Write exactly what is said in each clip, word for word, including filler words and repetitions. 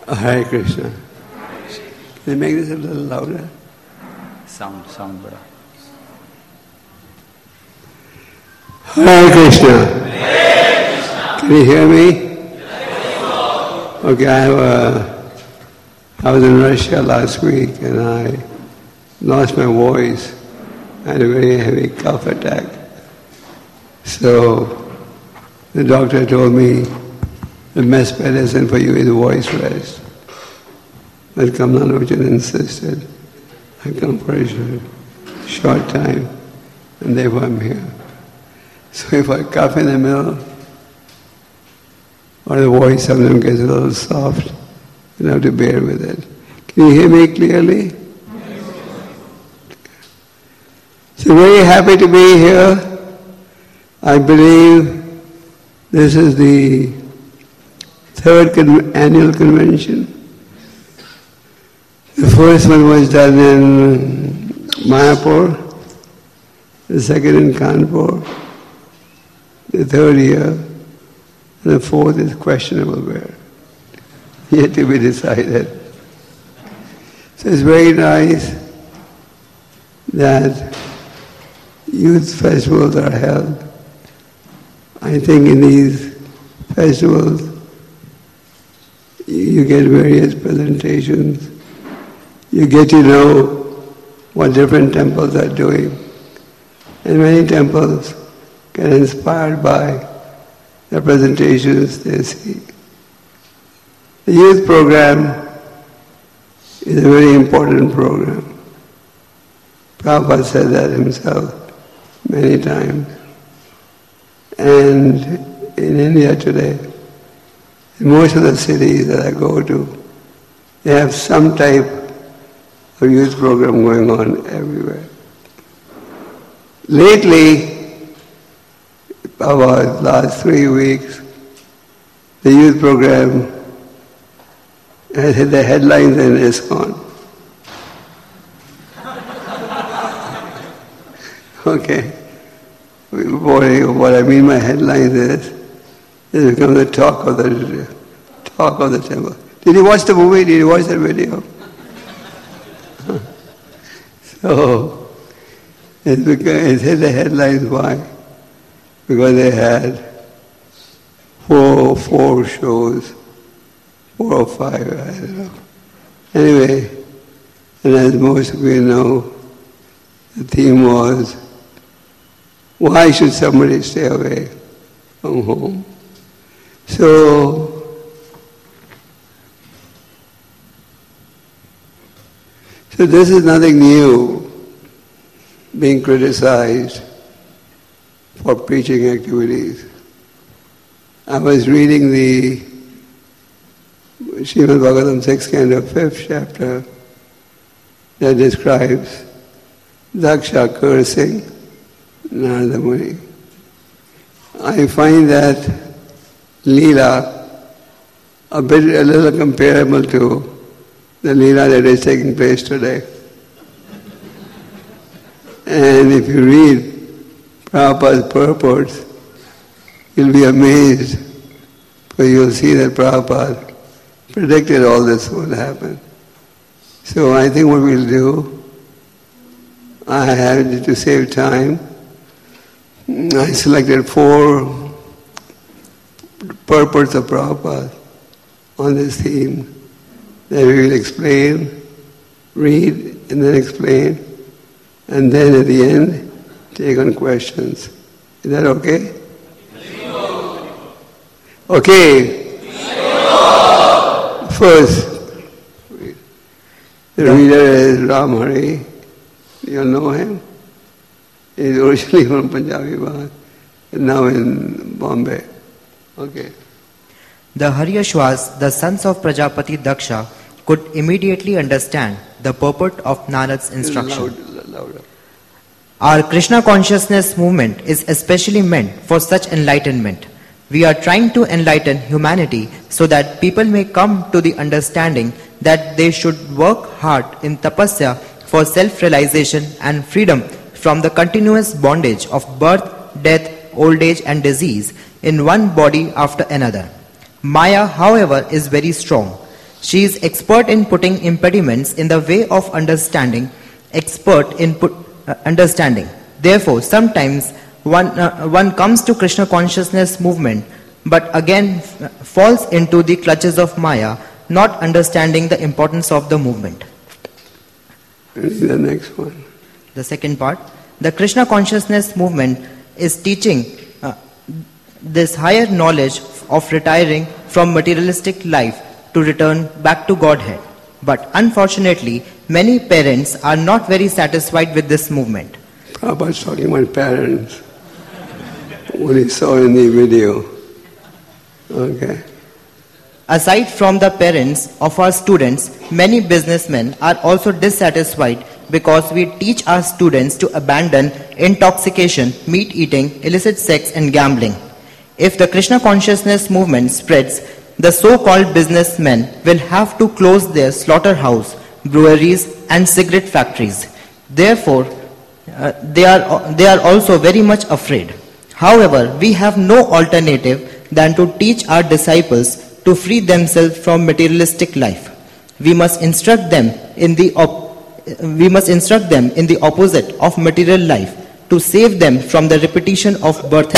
Hare Krishna. Can you make this a little louder? Sound, sound better. Hare Krishna. Hare Krishna. Can you hear me? Okay, I have a, I was in Russia last week and I lost my voice. I had a very heavy cough attack. So the doctor told me the best medicine for you is voice rest. But Kamalaochan insisted I come for a short time and therefore I'm here. So if I cough in the middle, or the voice sometimes gets a little soft, you have to bear with it. Can you hear me clearly? So very happy to be here. I believe this is the third con- annual convention. The first one was done in Mayapur, the second in Kanpur, the third year, and the fourth is questionable where. Yet to be decided. So it's very nice that youth festivals are held. I think in these festivals you get various presentations. You get to know what different temples are doing. And many temples get inspired by the presentations they see. The youth program is a very important program. Prabhupada said that himself many times. And in India today, in most of the cities that I go to, they have some type of youth program going on everywhere. Lately, about last three weeks, the youth program has hit the headlines in ISKCON. Okay. What I mean by headlines is, it's become the talk of the talk of the temple. Did you watch the movie? Did you watch the video? So, it's, become, it's hit the headlines. Why? Because they had four, four shows, four or five, I don't know. Anyway, and as most of you know, the theme was, why should somebody stay away from home? So, so this is nothing new, being criticized for preaching activities. I was reading the Srimad Bhagavatam sixth canto, fifth chapter, that describes Daksha cursing Narada Muni. I find that Leela a bit, a little comparable to the Leela that is taking place today. And if you read Prabhupada's purports, you'll be amazed, for you'll see that Prabhupada predicted all this would happen. So I think what we'll do, I had to save time, I selected four purports of Prabhupada on this theme that we will explain, read, and then explain, and then at the end, take on questions. Is that okay? Okay. First, the reader is Ram Hari. You know him? He's originally from Punjabi Bahar, and now in Bombay. Okay. The Haryashvas, the sons of Prajapati Daksha, could immediately understand the purport of Narad's instruction. Loud, louder. Our Krishna consciousness movement is especially meant for such enlightenment. We are trying to enlighten humanity so that people may come to the understanding that they should work hard in tapasya for self-realization and freedom from the continuous bondage of birth, death, old age and disease in one body after another. Maya, however, is very strong. She is expert in putting impediments in the way of understanding, expert in put, uh, understanding. Therefore, sometimes one, uh, one comes to Krishna consciousness movement, but again f- falls into the clutches of Maya, not understanding the importance of the movement. The next one. The second part, the Krishna consciousness movement is teaching uh, this higher knowledge of retiring from materialistic life to return back to Godhead. But unfortunately, many parents are not very satisfied with this movement. Prabhupada's talking about parents, what he saw in the video. Okay. Aside from the parents of our students, many businessmen are also dissatisfied because we teach our students to abandon intoxication, meat eating, illicit sex and gambling. If the Krishna consciousness movement spreads, the so-called businessmen will have to close their slaughterhouse, breweries and cigarette factories. Therefore, uh, they are they are also very much afraid. However, we have no alternative than to teach our disciples to free themselves from materialistic life. We must instruct them in the op- we must instruct them in the opposite of material life to save them from the repetition of birth and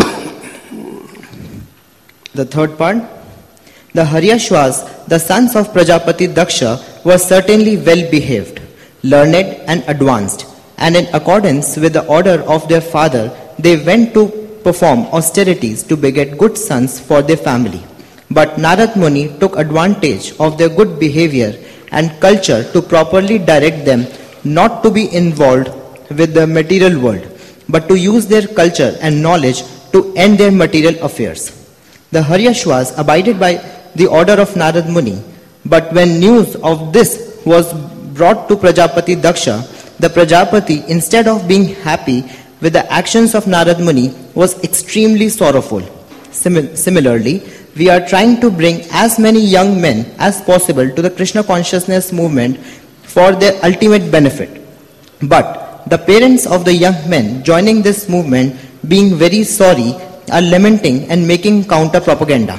death. The third part, the Haryashvas, the sons of Prajapati Daksha, were certainly well behaved, learned and advanced, and in accordance with the order of their father, they went to perform austerities to beget good sons for their family. But Narad Muni took advantage of their good behavior and culture to properly direct them not to be involved with the material world, but to use their culture and knowledge to end their material affairs. The Haryashvas abided by the order of Narad Muni, but when news of this was brought to Prajapati Daksha, the Prajapati, instead of being happy with the actions of Narad Muni, was extremely sorrowful. Sim- similarly, we are trying to bring as many young men as possible to the Krishna consciousness movement for their ultimate benefit. But the parents of the young men joining this movement, being very sorry, are lamenting and making counter propaganda.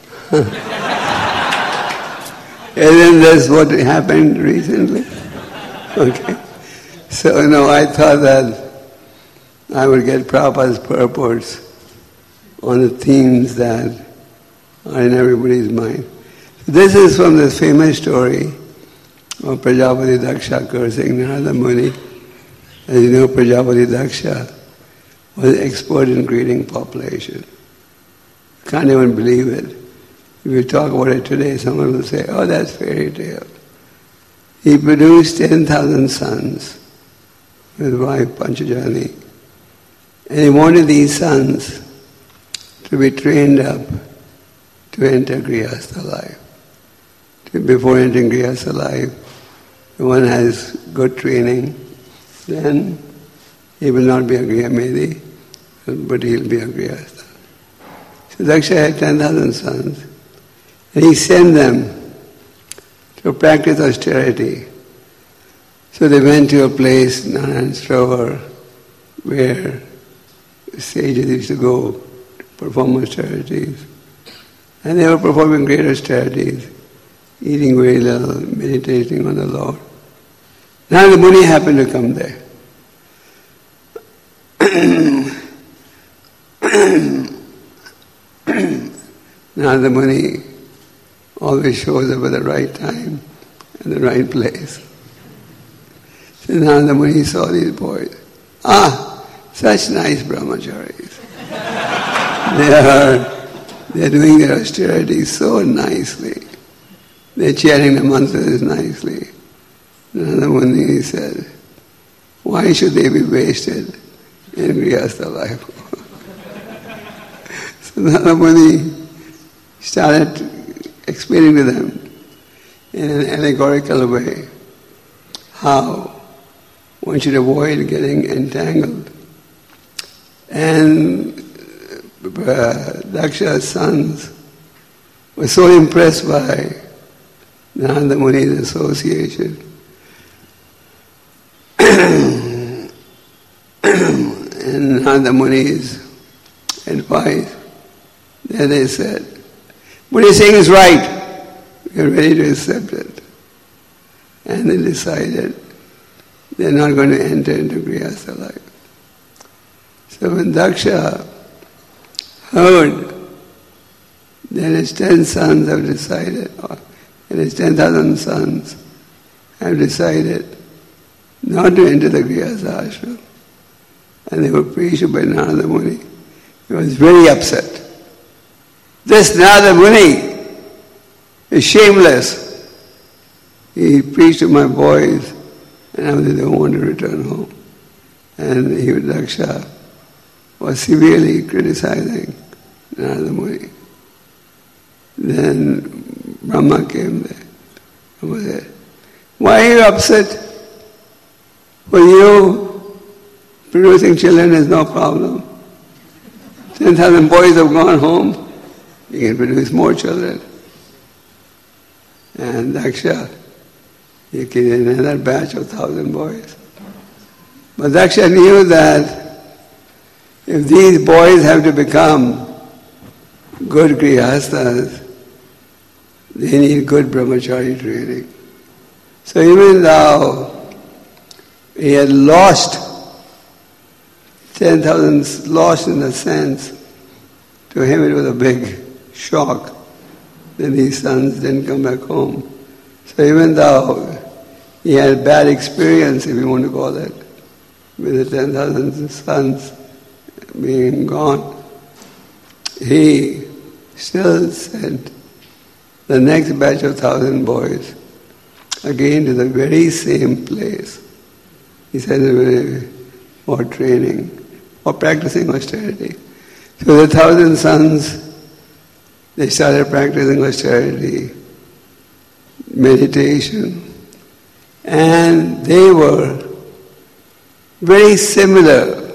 Isn't this what happened recently? Okay. So, you know, I thought that I would get Prabhupada's purports on the themes that are in everybody's mind. This is from this famous story of Prajapati Daksha cursing Narada Muni. As you know, Prajapati Daksha was expert in creating population. Can't even believe it. If you talk about it today, someone will say, oh, that's fairy tale. He produced ten thousand sons with wife Panchajani. And he wanted these sons to be trained up to enter Grihastha life. Before entering Grihastha life, one has good training, then he will not be a Grihamedi, but he will be a Grihastha. So Daksha had ten thousand sons, and he sent them to practice austerity. So they went to a place, Narayan Sarovar, where sages used to go to perform austerities. And they were performing great austerities, eating very little, meditating on the Lord. Now the Muni happened to come there. Now the Muni always shows up at the right time and the right place. So now the Muni saw these boys. Ah, such nice brahmacharis. They are They're doing their austerity so nicely. They're chanting the mantras nicely. Narada Muni said, why should they be wasted in Grihastha life? So Narada Muni started explaining to them in an allegorical way how one should avoid getting entangled. And Uh, Daksha's sons were so impressed by Narada Muni's association. And Narada Muni's advice, there they said, what he's saying is right. we are ready to accept it. And they decided they're not going to enter into Grihastha life. So when Daksha heard that his ten sons have decided, or his ten thousand sons have decided not to enter the Grihastha ashram, and they were preached by Narada Muni, he was very upset. This Narada Muni is shameless. He preached to my boys, and now they don't want to return home. And he, Daksha, was severely criticizing Narada Muni. Then Brahma came there. Brahma said, why are you upset? For you, producing children is no problem. Ten thousand boys have gone home, you can produce more children. And Daksha, you get another batch of thousand boys. But Daksha knew that if these boys have to become good grihasthas, they need good brahmachari training. So even though he had lost ten thousand, lost in a sense, to him it was a big shock that these sons didn't come back home. So even though he had bad experience, if you want to call it, with the ten thousand sons being gone, he still sent the next batch of thousand boys again to the very same place. He said for training, for practicing austerity. So the thousand sons, they started practicing austerity, meditation, and they were very similar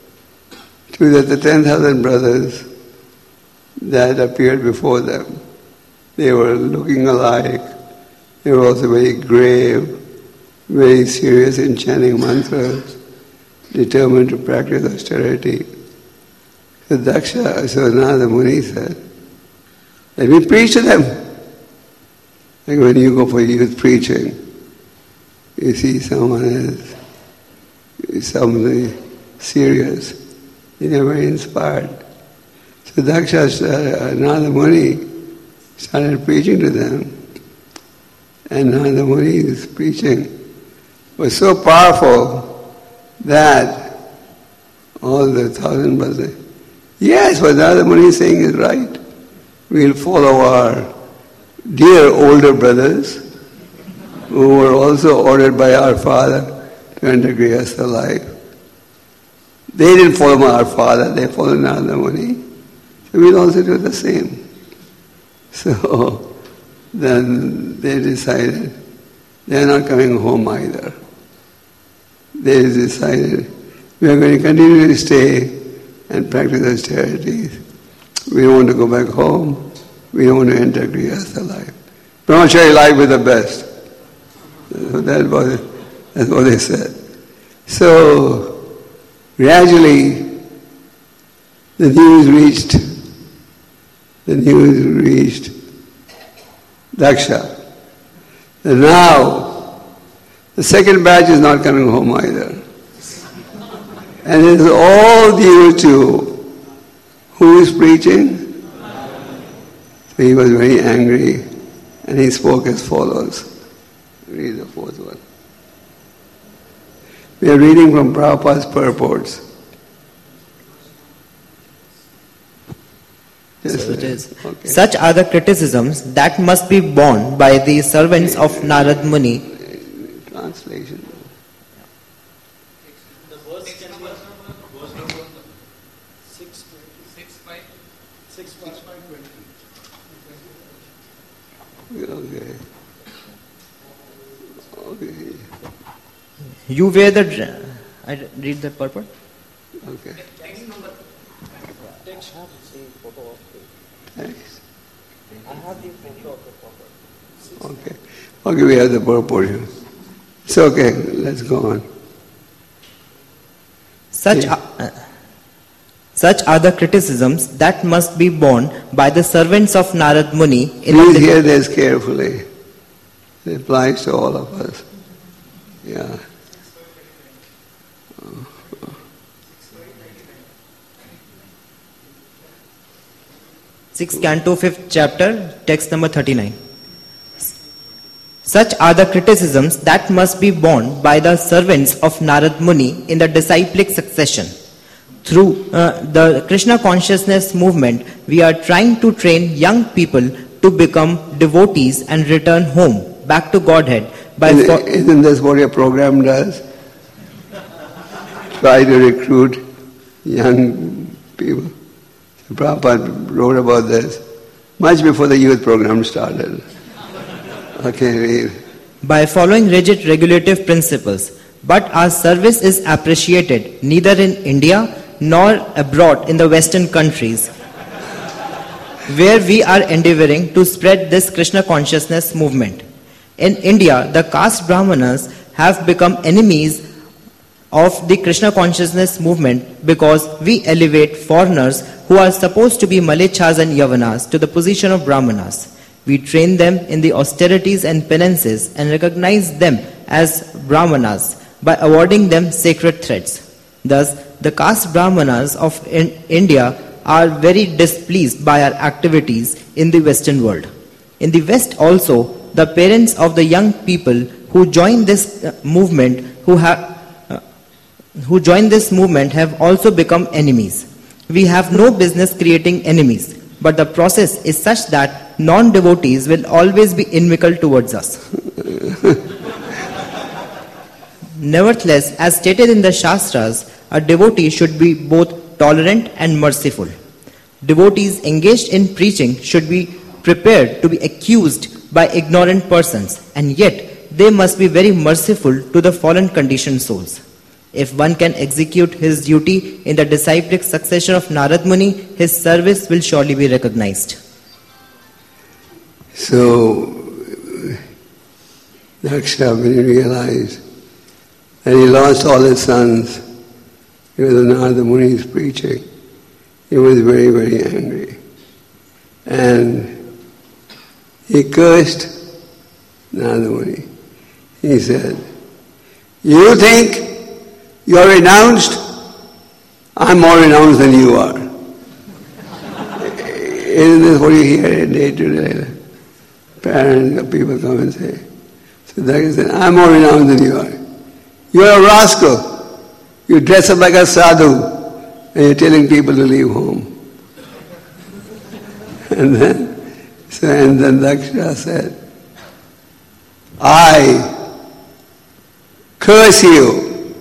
to the, the ten thousand brothers that appeared before them. They were looking alike. They were also very grave, very serious in chanting mantras, determined to practice austerity. So Daksha, so Narada Muni said, let me preach to them. Like when you go for youth preaching, you see someone is somebody serious, they're very inspired. So Daksha, uh, Narada Muni started preaching to them, and Narada Muni's preaching was so powerful that all the thousand brothers, yes, what Narada Muni is saying is right. We'll follow our dear older brothers who were also ordered by our father to enter Grihastha life. They didn't follow our father, they followed Narada Muni. So we'll also do the same. So then they decided they're not coming home either. They decided we are going to continue to stay and practice austerities. We don't want to go back home. We don't want to enter Grihastha life. Brahmachari life is the best. So that was, that's what they said. So gradually the news reached, the news reached Daksha. And now the second batch is not coming home either. And it is all due to who is preaching? So he was very angry and he spoke as follows. Read the fourth one. We are reading from Prabhupada's purports. Yes, So it is. Okay. Such are the criticisms that must be borne by the servants of Narad Muni. Translation. The verse can be verse number six twenty. Six five. Six five twenty. Okay. Okay. You wear the... dr- I read the purport? Okay. Text number. Text. Thanks. I have the photo of the purport. Okay. Okay, we have the purport here. It's okay. Let's go on. Such Yeah. are, uh, Such are the criticisms that must be borne by the servants of Narad Muni. In Please the hear this carefully. It applies to all of us. Yeah. sixth Canto, fifth chapter, text number thirty-nine. Such are the criticisms that must be borne by the servants of Narad Muni in the disciplic succession. Through uh, the Krishna consciousness movement, we are trying to train young people to become devotees and return home, back to Godhead. By Isn't, fo- isn't this what your program does? Try to recruit young people. So Prabhupada wrote about this much before the youth program started. Okay, read. by following rigid regulative principles. But our service is appreciated neither in India nor abroad in the Western countries, where we are endeavoring to spread this Krishna consciousness movement. In India, the caste Brahmanas have become enemies of the Krishna consciousness movement because we elevate foreigners who are supposed to be Malechas and Yavanas to the position of Brahmanas. We train them in the austerities and penances and recognize them as Brahmanas by awarding them sacred threads. Thus, the caste Brahmanas of in India are very displeased by our activities in the Western world. In the West also, the parents of the young people who join this uh, movement who have uh, who join this movement have also become enemies. We have no business creating enemies, but the process is such that non-devotees will always be inimical towards us. Nevertheless, as stated in the Shastras, a devotee should be both tolerant and merciful. Devotees engaged in preaching should be prepared to be accused by ignorant persons, and yet they must be very merciful to the fallen conditioned souls. If one can execute his duty in the disciplic succession of Narad Muni, his service will surely be recognized. So, Daksha, when he realized that he lost all his sons because of Narada Muni's preaching, he was very, very angry. And he cursed Narada Muni. He said, "You think you are renounced? I'm more renounced than you are." Isn't this what you hear day to day? Parents, people come and say. So Daksha said, "I'm more renounced than you are. You're a rascal. You dress up like a sadhu and you're telling people to leave home." And then, so, and then Daksha said, "I curse you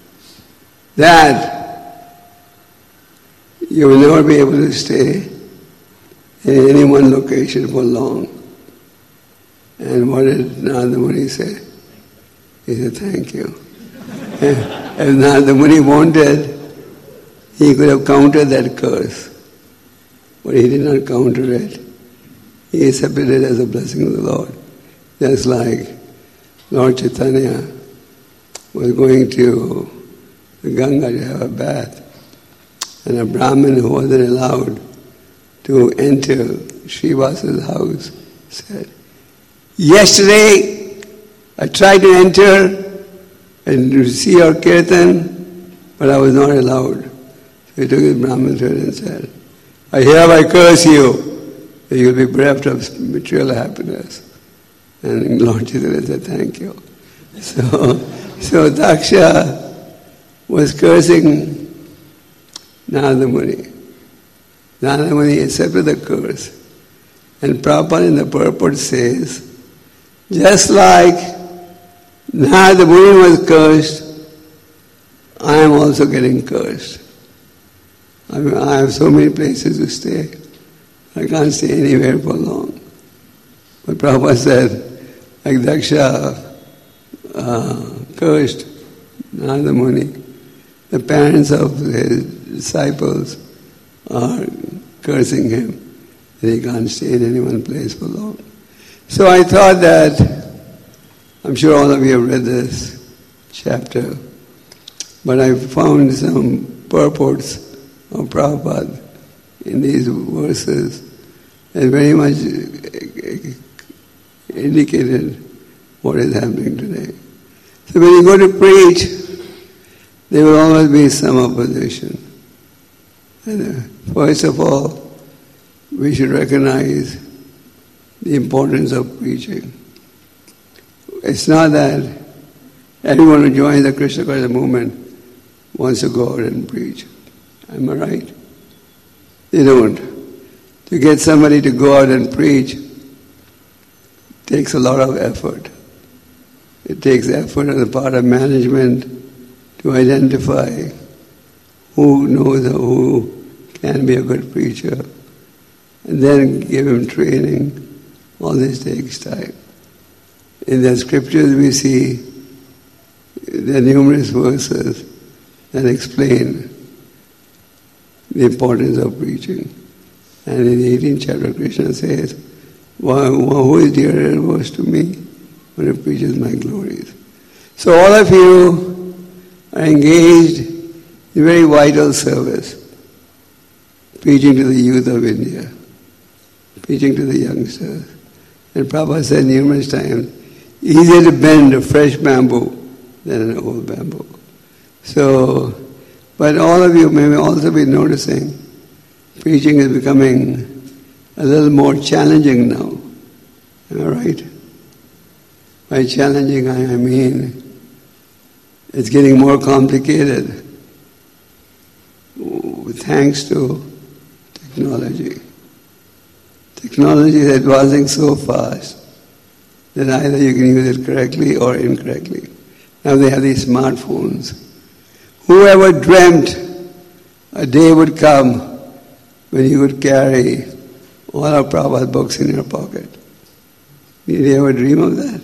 that you will never be able to stay in any one location for long." And what did Narada Muni say? He said, "Thank you." If Narada Muni wanted, he could have countered that curse. But he did not counter it. He accepted it as a blessing of the Lord. Just like Lord Chaitanya was going to the Ganga to have a bath, and a Brahmin who wasn't allowed to enter Srivasa's house said, "Yesterday I tried to enter and to see your kirtan, but I was not allowed." So he took his Brahmin shirt and said, "I hereby curse you, that you will be bereft of material happiness." And Lord Chaitanya said, "Thank you." So, so Daksha was cursing Narada Muni. Narada Muni accepted the curse. And Prabhupada in the purport says, just like Narada Muni was cursed, I am also getting cursed. I mean, I have so many places to stay. I can't stay anywhere for long. But Prabhupada said, like Daksha uh, cursed Narada Muni, the parents of his disciples are cursing him that he can't stay in any one place for long. So I thought that, I'm sure all of you have read this chapter, but I found some purports of Prabhupada in these verses has very much indicated what is happening today. So when you go to preach, there will always be some opposition. And uh, first of all, we should recognize the importance of preaching. It's not that everyone who joins the Krishna consciousness movement wants to go out and preach. Am I right? They don't. To get somebody to go out and preach takes a lot of effort. It takes effort on the part of management to identify who knows or who can be a good preacher, and then give him training. All this takes time. In the scriptures we see the numerous verses that explain the importance of preaching. And in the eighteenth chapter, Krishna says, who is dearer and worse to me when it preaches my glories? So all of you are engaged in very vital service, preaching to the youth of India, preaching to the youngsters. And Prabhupada said numerous times, easier to bend a fresh bamboo than an old bamboo. So, but all of you may also be noticing preaching is becoming a little more challenging now. Am I right? By challenging, I mean it's getting more complicated thanks to technology. Technology is advancing so fast that either you can use it correctly or incorrectly. Now they have these smartphones. Whoever dreamt a day would come when you would carry all of Prabhupada's books in your pocket? Did you ever dream of that?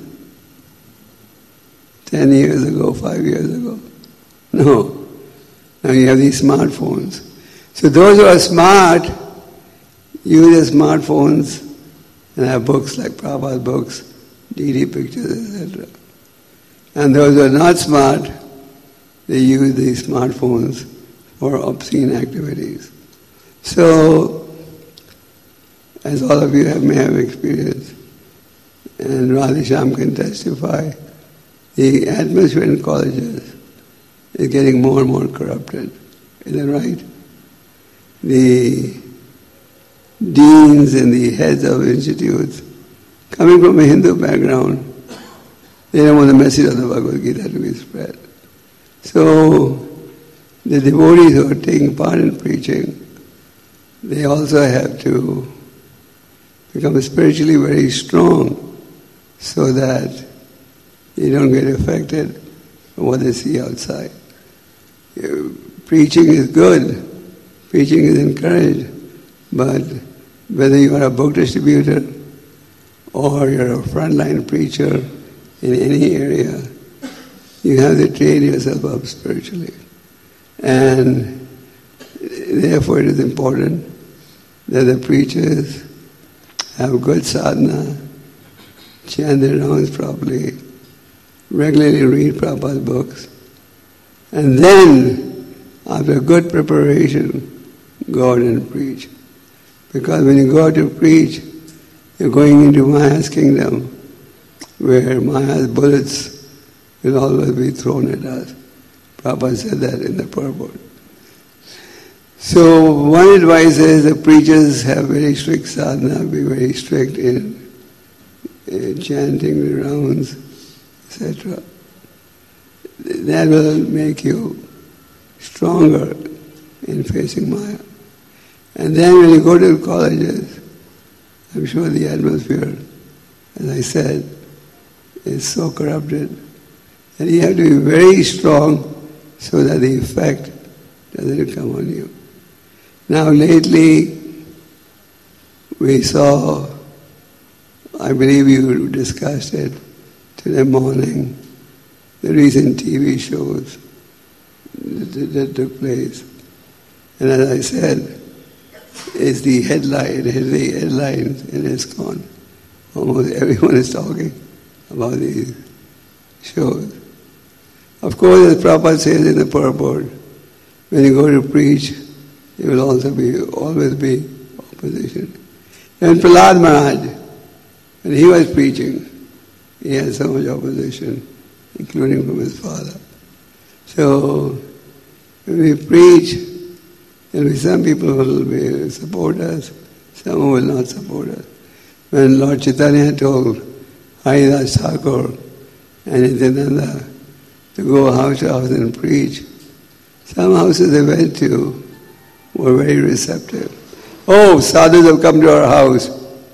Ten years ago, five years ago? No. Now you have these smartphones. So those who are smart use their smartphones and have books like Prabhupada's books, D D pictures, et cetera. And those who are not smart, they use these smartphones for obscene activities. So, as all of you have, may have experienced, and Radhisham can testify, the atmosphere in colleges is getting more and more corrupted. Is that right? The deans and the heads of institutes, coming from a Hindu background, they don't want the message of the Bhagavad Gita to be spread. So, the devotees who are taking part in preaching, they also have to become spiritually very strong so that they don't get affected by what they see outside. Preaching is good, preaching is encouraged, but whether you are a book distributor or you're a frontline preacher in any area, you have to train yourself up spiritually. And therefore it is important that the preachers have good sadhana, chant their rounds properly, regularly read Prabhupada's books, and then, after good preparation, go out and preach. Because when you go out to preach, you're going into Maya's kingdom, where Maya's bullets will always be thrown at us. Prabhupada said that in the purport. So one advice is the preachers have very strict sadhana, be very strict in, in chanting the rounds, et cetera. That will make you stronger in facing Maya. And then when you go to the colleges, I'm sure the atmosphere, as I said, is so corrupted that you have to be very strong so that the effect doesn't come on you. Now lately, we saw, I believe you discussed it today morning, the recent T V shows that, that took place. And as I said, it's the headline, it's the headlines in ISKCON. Almost everyone is talking about these shows. Of course, as Prabhupada says in the purport, when you go to preach, there will also be, always be opposition. And Prahlad Maharaj, when he was preaching, he had so much opposition, including from his father. So, when we preach, there will be some people who will be, support us, some who will not support us. When Lord Chaitanya told Haridas Thakur and Nityananda to go house to house and preach, some houses they went to were very receptive. Oh, sadhus have come to our house.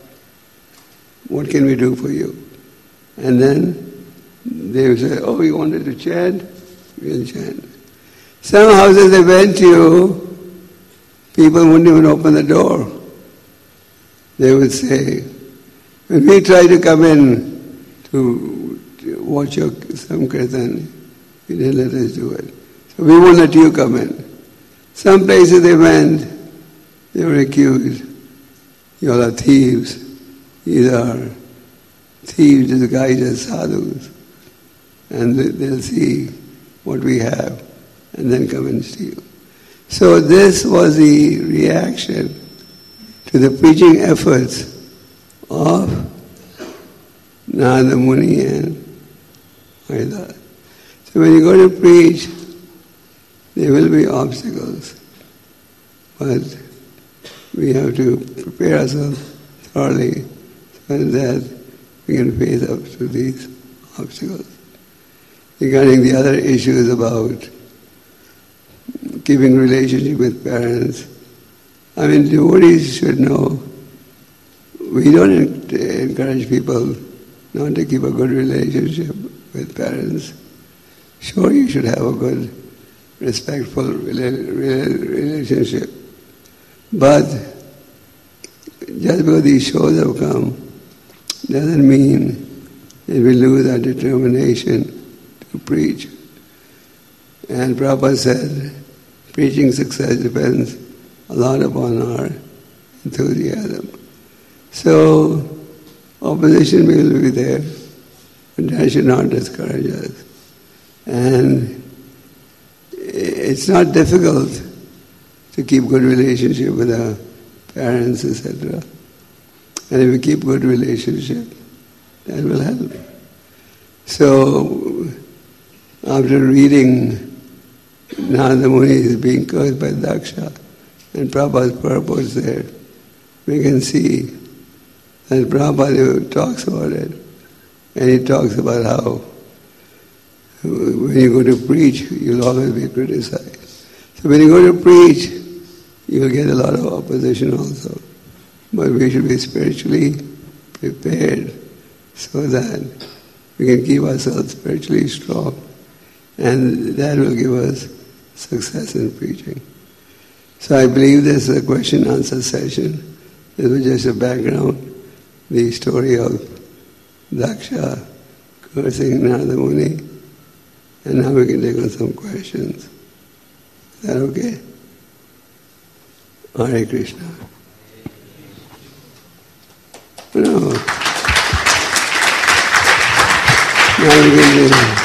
What can we do for you? And then they would say, oh, you wanted to chant? We'll chant. Some houses they went to, people wouldn't even open the door. They would say, when we try to come in to, to watch your Sankirtan, you didn't let us do it. So we won't let you come in. Some places they went, they were accused. You all are thieves. These are thieves disguised as sadhus. And they'll see what we have and then come and steal. So this was the reaction to the preaching efforts of Narada Muni and Haridas. So when you go to preach, there will be obstacles, but we have to prepare ourselves thoroughly so that we can face up to these obstacles. Regarding the other issues about keeping relationship with parents, I mean, devotees should know we don't encourage people not to keep a good relationship with parents. Sure, you should have a good, respectful relationship. But just because these shows have come doesn't mean that we lose our determination to preach. And Prabhupada said, preaching success depends a lot upon our enthusiasm. So, opposition will be there, but that should not discourage us. And it's not difficult to keep good relationship with our parents, et cetera. And if we keep good relationship, that will help. So, after reading Narada Muni is being cursed by Daksha, and Prabhupada's purpose there, we can see that Prabhupada talks about it. And he talks about how when you go to preach, you'll always be criticized. So when you go to preach, you'll get a lot of opposition also. But we should be spiritually prepared so that we can keep ourselves spiritually strong. And that will give us success in preaching. So I believe this is a question-answer session. This was just a background, the story of Daksha cursing Narada Muni. And now we can take on some questions. Is that okay? Hare Krishna. No. Now we can do.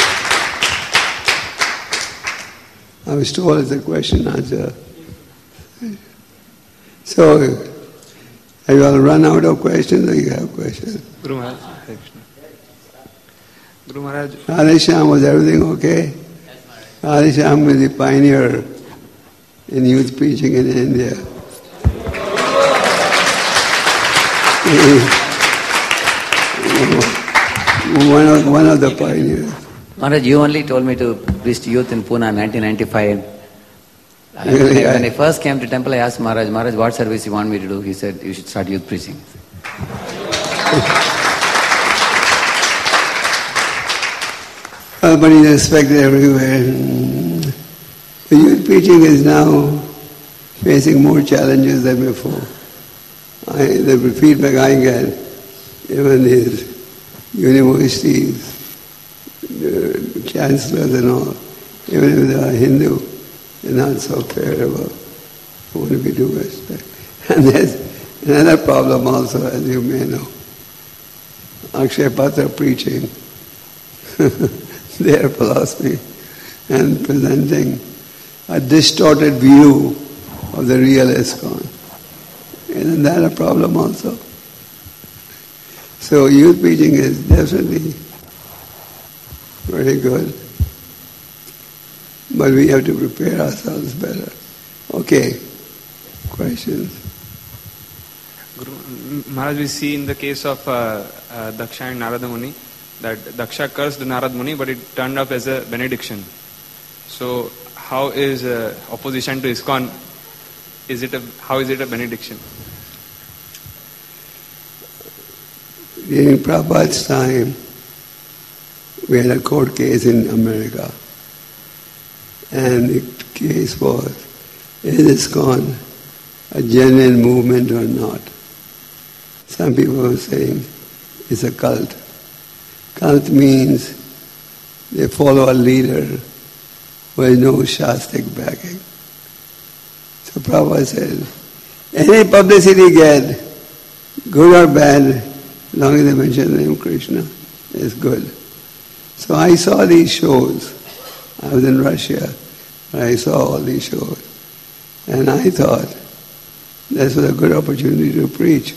I was told it's a question answer. So, have you all run out of questions or you have questions? Guru Maharaj, Hare Krishna. Guru Maharaj. Radhesham, was everything okay? Radhesham was the pioneer in youth preaching in India. one, of, one of the pioneers. Maharaj, you only told me to preach to youth in Pune in nineteen ninety-five. Really, when, I, when I- I first came to temple, I asked Maharaj, Maharaj, what service you want me to do? He said, you should start youth preaching. Uh, but he's respected everywhere. The youth preaching is now facing more challenges than before. I, the feedback I get, even these universities, the chancellors and all, even if they are Hindu, they're not so fair about who want to be due respect. And there's another problem also, as you may know. Akshay Patra preaching their philosophy and presenting a distorted view of the real ISKCON. Isn't that a problem also? So youth preaching is definitely very good. But we have to prepare ourselves better. Okay, questions? Guru, Maharaj, we see in the case of uh, uh, Daksha and Narada Muni that Daksha cursed Narada Muni, but it turned up as a benediction. So, how is uh, opposition to ISKCON? Is it a how is it a benediction? During Prabhupada's time, we had a court case in America, and the case was, is ISKCON a genuine movement or not? Some people were saying it's a cult. Cult means they follow a leader who has no Shastic backing. So Prabhupada said, any publicity get, good or bad, as long as they mention the name Krishna, is good. So I saw these shows. I was in Russia, and I saw all these shows. And I thought, this was a good opportunity to preach.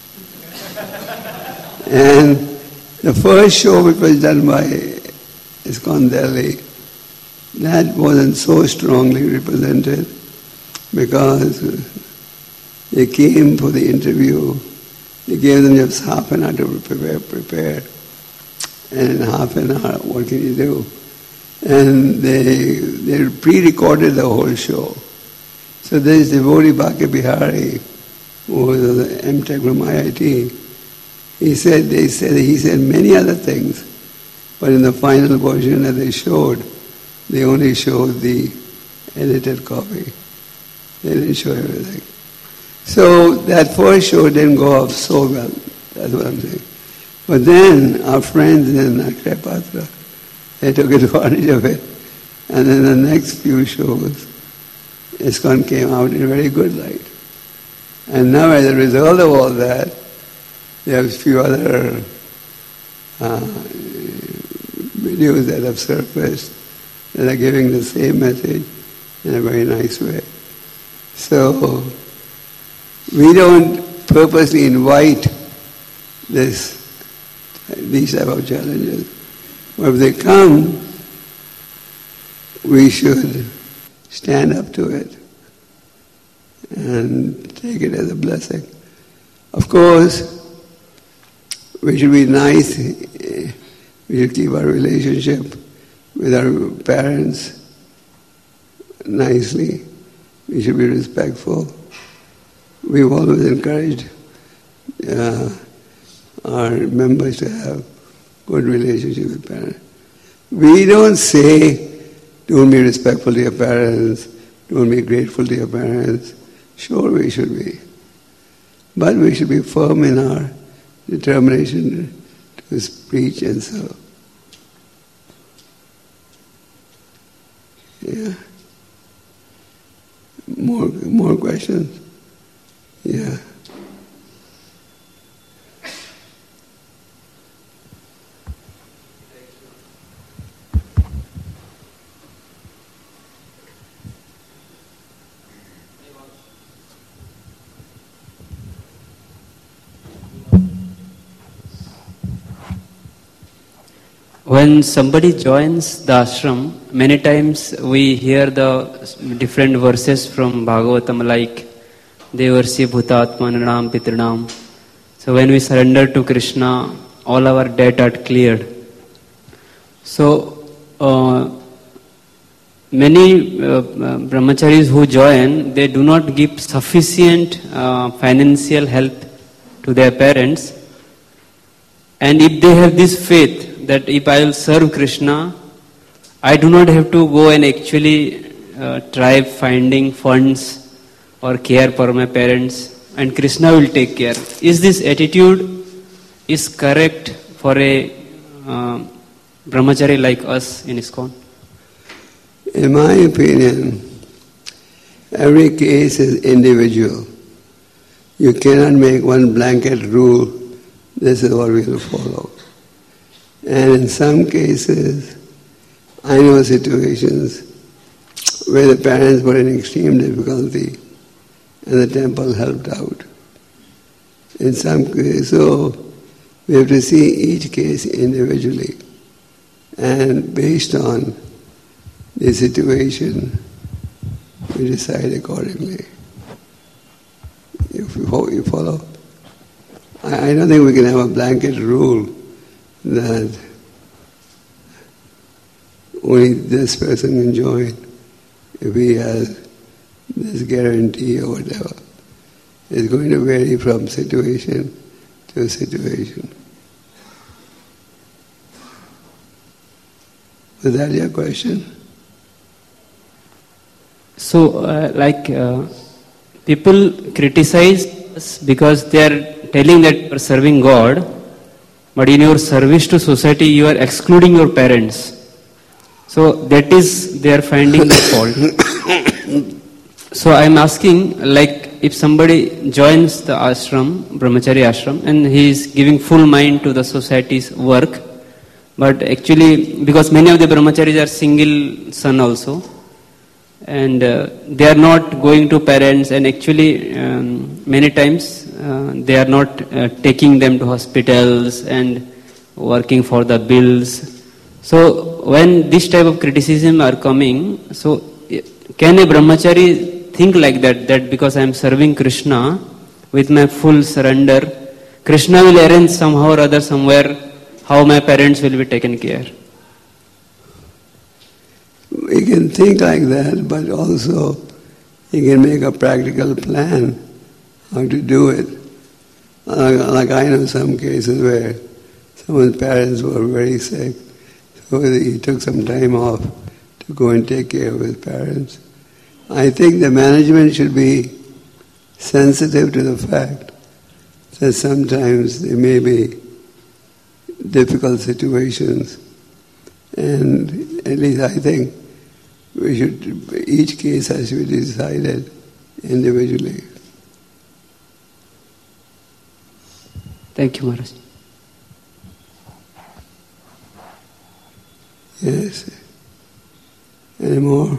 And the first show which was done by ISKCON Delhi, that wasn't so strongly represented because they came for the interview. They gave them just half an hour to prepare, prepare. And in half an hour, what can you do? And they they pre-recorded the whole show. So there's devotee Bhakya Bihari, who was an M Tech from I I T. He said, they said, he said many other things, but in the final version that they showed, they only showed the edited copy. They didn't show everything. So that first show didn't go off so well. That's what I'm saying. But then our friends in Akshay Patra, they took advantage of it. And then the next few shows, ISKCON came out in a very good light. And now as a result of all that, there are a few other uh, videos that have surfaced that are giving the same message in a very nice way. So we don't purposely invite this these type of challenges. But if they come, we should stand up to it and take it as a blessing. Of course, we should be nice. We should keep our relationship with our parents nicely. We should be respectful. We've always encouraged uh, our members to have good relationship with parents. We don't say, don't be respectful to your parents, don't be grateful to your parents. Sure, we should be. But we should be firm in our determination to preach and serve. Yeah. More, more questions? Yeah. When somebody joins the ashram, many times we hear the different verses from Bhagavatam like Devarsi Bhutatmananam Pitranam. So when we surrender to Krishna, all our debt are cleared. So uh, many uh, brahmacharis who join, they do not give sufficient uh, financial help to their parents. And if they have this faith, that if I will serve Krishna, I do not have to go and actually uh, try finding funds or care for my parents, and Krishna will take care. Is this attitude is correct for a uh, brahmachari like us in ISKCON? In my opinion, every case is individual. You cannot make one blanket rule, this is what we will follow. And in some cases, I know situations where the parents were in extreme difficulty and the temple helped out. In some cases, so we have to see each case individually, and based on the situation, we decide accordingly. If you follow, I don't think we can have a blanket rule that only this person can join if he has this guarantee or whatever. It's going to vary from situation to situation. Was that your question? So, uh, like, uh, people criticize us because they are telling that you are serving God, but in your service to society you are excluding your parents. So that is, they are finding the fault. So I am asking, like, if somebody joins the ashram, brahmachari ashram, and he is giving full mind to the society's work, but actually, because many of the brahmacharis are single son also, and uh, they are not going to parents, and actually um, many times uh, they are not uh, taking them to hospitals and working for the bills. So when this type of criticism are coming, so can a brahmachari think like that, that because I am serving Krishna with my full surrender, Krishna will arrange somehow or other somewhere how my parents will be taken care? We can think like that, but also you can make a practical plan how to do it. Like, like I know some cases where someone's parents were very sick, so he took some time off to go and take care of his parents. I think the management should be sensitive to the fact that sometimes there may be difficult situations, and at least I think we should, each case has to be decided individually. Thank you, Maharaj. Yes. Any more?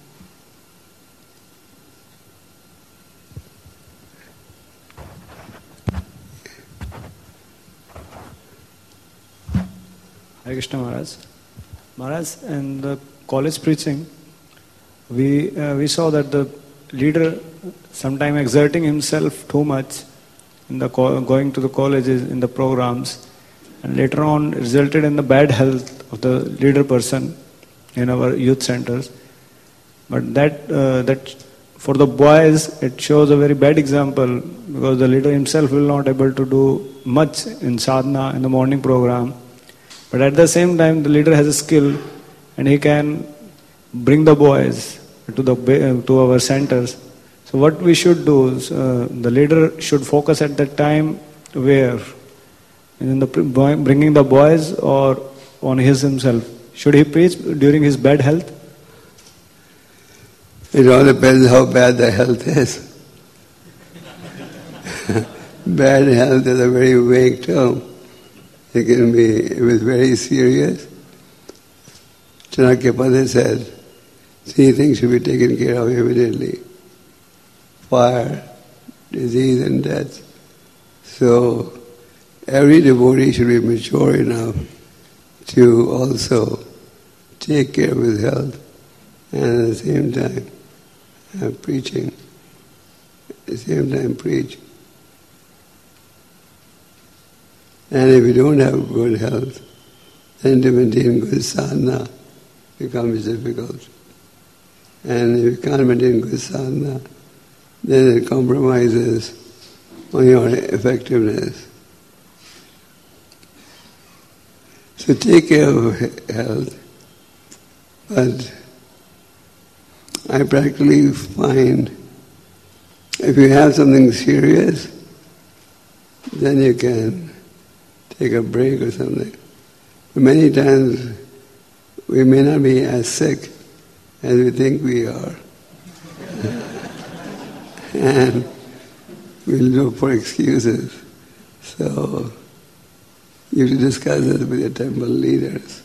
Hare Krishna Maharaj. Maharaj, in the college preaching, we uh, we saw that the leader sometimes exerting himself too much in the co- going to the colleges, in the programs, and later on resulted in the bad health of the leader person in our youth centers. But that uh, that for the boys it shows a very bad example, because the leader himself will not able to do much in sadhana in the morning program. But at the same time, the leader has a skill, and he can bring the boys to the to our centers. So what we should do is, uh, the leader should focus at that time where? In the bringing the boys or on his himself? Should he preach during his bad health? It all depends how bad the health is. Bad health is a very vague term. It can be, if it's very serious, Chanakyapada said, three things should be taken care of immediately: fire, disease and death. So every devotee should be mature enough to also take care of his health, and at the same time uh, preaching, at the same time preach. And if you don't have good health, then to maintain good sadhana becomes difficult. And if you can't maintain good sadhana, then it compromises on your effectiveness. So take care of health, but I practically find if you have something serious, then you can take a break or something. But many times we may not be as sick as we think we are. And we'll look for excuses. So you have to discuss this with your temple leaders.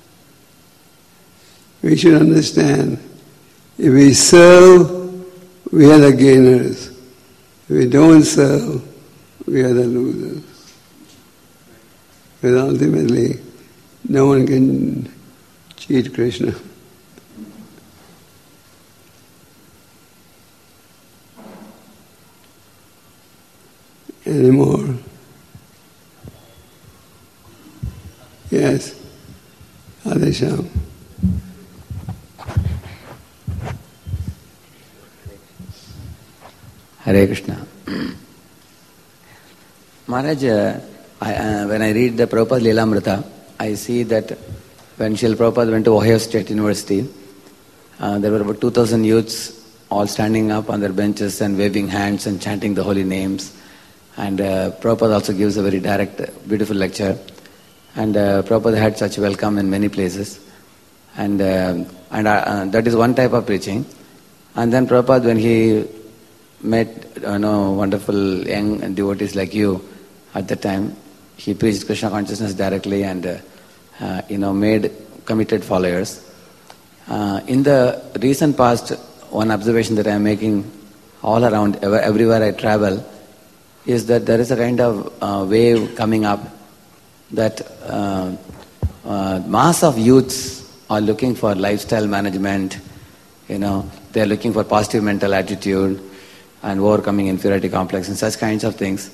We should understand, if we serve we are the gainers. If we don't serve, we are the losers. Because ultimately, no one can cheat Krishna. Anymore? Yes, Adesham. Hare Krishna. Maharaj, uh, I, uh, when I read the Prabhupada Lilamrita, I see that when Srila Prabhupada went to Ohio State University, uh, there were about two thousand youths all standing up on their benches and waving hands and chanting the holy names. And uh, Prabhupada also gives a very direct, beautiful lecture. And uh, Prabhupada had such welcome in many places. And, uh, and uh, that is one type of preaching. And then Prabhupada, when he met you know, wonderful young devotees like you at the time, he preached Krishna consciousness directly and uh, uh, you know made committed followers. Uh, in the recent past, one observation that I am making all around, everywhere I travel, is that there is a kind of uh, wave coming up that uh, uh, mass of youths are looking for lifestyle management, you know, they are looking for positive mental attitude and overcoming inferiority complex and such kinds of things.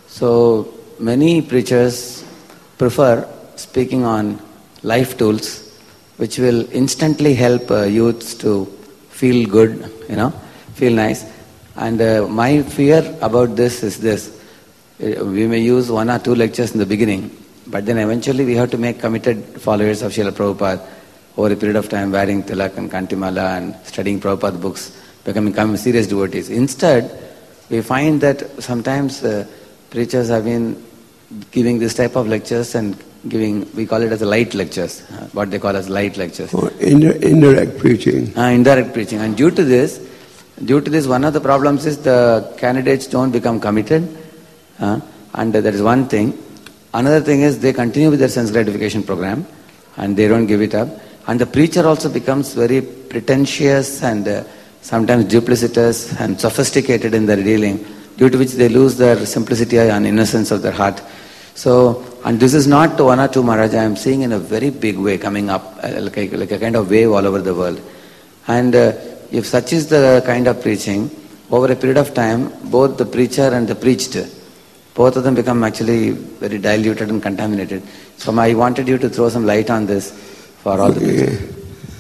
So many preachers prefer speaking on life tools which will instantly help uh, youths to feel good, you know, feel nice. And uh, my fear about this is this. We may use one or two lectures in the beginning, but then eventually we have to make committed followers of Srila Prabhupada over a period of time, wearing tilak and kantimala and studying Prabhupada books, becoming serious devotees. Instead, we find that sometimes uh, preachers have been giving this type of lectures and giving, we call it as light lectures, uh, what they call as light lectures. Or indi- indirect preaching. Uh, indirect preaching. And due to this, due to this, one of the problems is the candidates don't become committed. Uh, and uh, that is one thing. Another thing is they continue with their sense gratification program and they don't give it up. And the preacher also becomes very pretentious and uh, sometimes duplicitous and sophisticated in their dealing, due to which they lose their simplicity and innocence of their heart. So, and this is not one or two Maharaj, I am seeing in a very big way coming up, uh, like, a, like a kind of wave all over the world. And uh, if such is the kind of preaching, over a period of time, both the preacher and the preached, both of them become actually very diluted and contaminated. So I wanted you to throw some light on this for all okay. the preaching.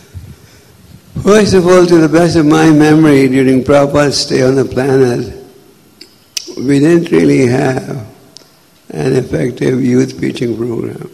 First of all, to the best of my memory, during Prabhupada's stay on the planet, we didn't really have an effective youth preaching program.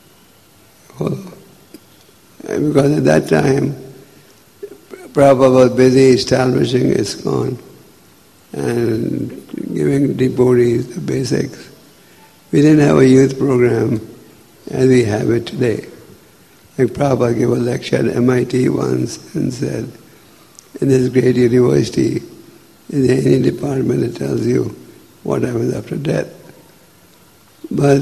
Because at that time, Prabhupada was busy establishing ISKCON and giving devotees the basics. We didn't have a youth program as we have it today. Like Prabhupada gave a lecture at M I T once and said, in this great university, is there any department that tells you what happens after death? But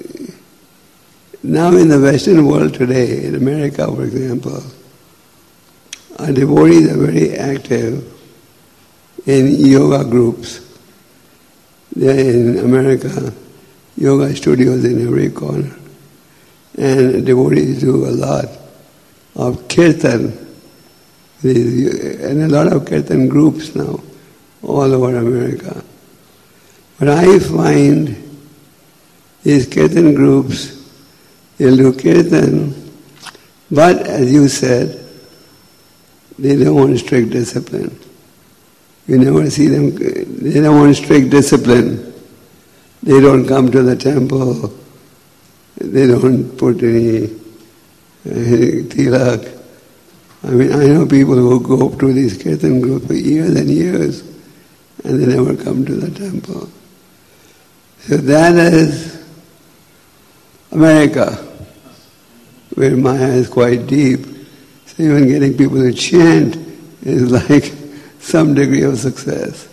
now in the Western world today, in America for example, our devotees are very active in yoga groups. There are in America yoga studios in every corner. And devotees do a lot of kirtan, and a lot of kirtan groups now all over America. But I find these kirtan groups, they'll do kirtan, but as you said, they don't want strict discipline. You never see them, they don't want strict discipline. They don't come to the temple. They don't put any uh, tilak. I mean, I know people who go up to these kirtan groups for years and years, and they never come to the temple. So that is America, where Maya is quite deep. So even getting people to chant is like some degree of success.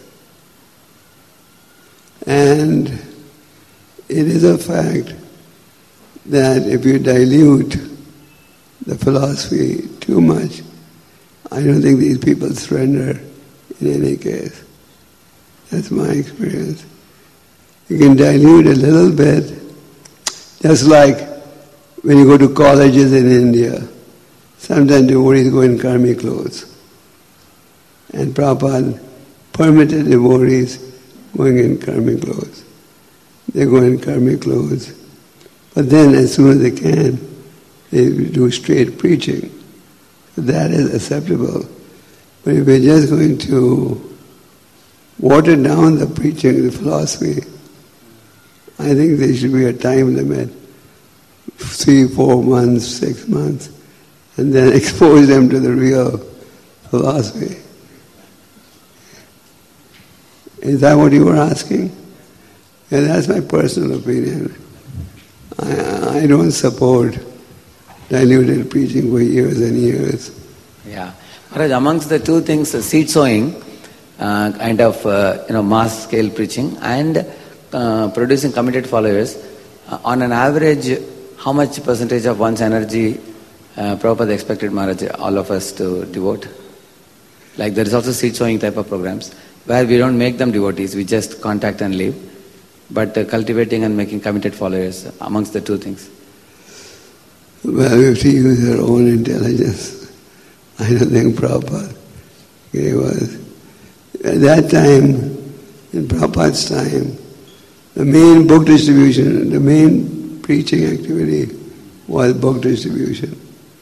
And it is a fact that if you dilute the philosophy too much, I don't think these people surrender in any case. That's my experience. You can dilute a little bit, just like when you go to colleges in India. Sometimes devotees go in karmic clothes. And Prabhupada permitted devotees going in karmic clothes. They go in karmic clothes. But then as soon as they can, they do straight preaching. So that is acceptable. But if we're just going to water down the preaching, the philosophy, I think there should be a time limit, three, four months, six months, and then expose them to the real philosophy. Is that what you were asking? Yeah, that's my personal opinion. I, I don't support diluted preaching for years and years. Yeah. Maharaj, amongst the two things, uh, seed sowing, uh, kind of uh, you know mass scale preaching, and uh, producing committed followers, uh, on an average, how much percentage of one's energy uh, Prabhupada expected Maharaj, all of us to devote? Like there is also seed sowing type of programs, where we don't make them devotees, we just contact and leave. But uh, cultivating and making committed followers, amongst the two things. Well, we have to use our own intelligence. I don't think Prabhupada gave us. At that time, in Prabhupada's time, the main book distribution, the main preaching activity was book distribution.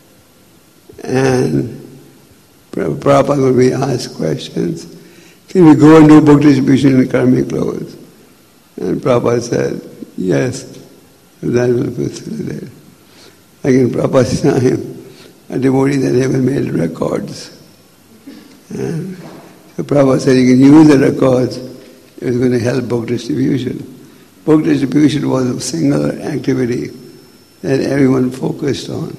And Prabhupada would be asked questions, can we go and do book distribution in karmic clothes? And Prabhupada said, yes, that will facilitate. Like in Prabhupada's time, a devotee that even made records. And so Prabhupada said you can use the records, it was going to help book distribution. Book distribution was a singular activity that everyone focused on.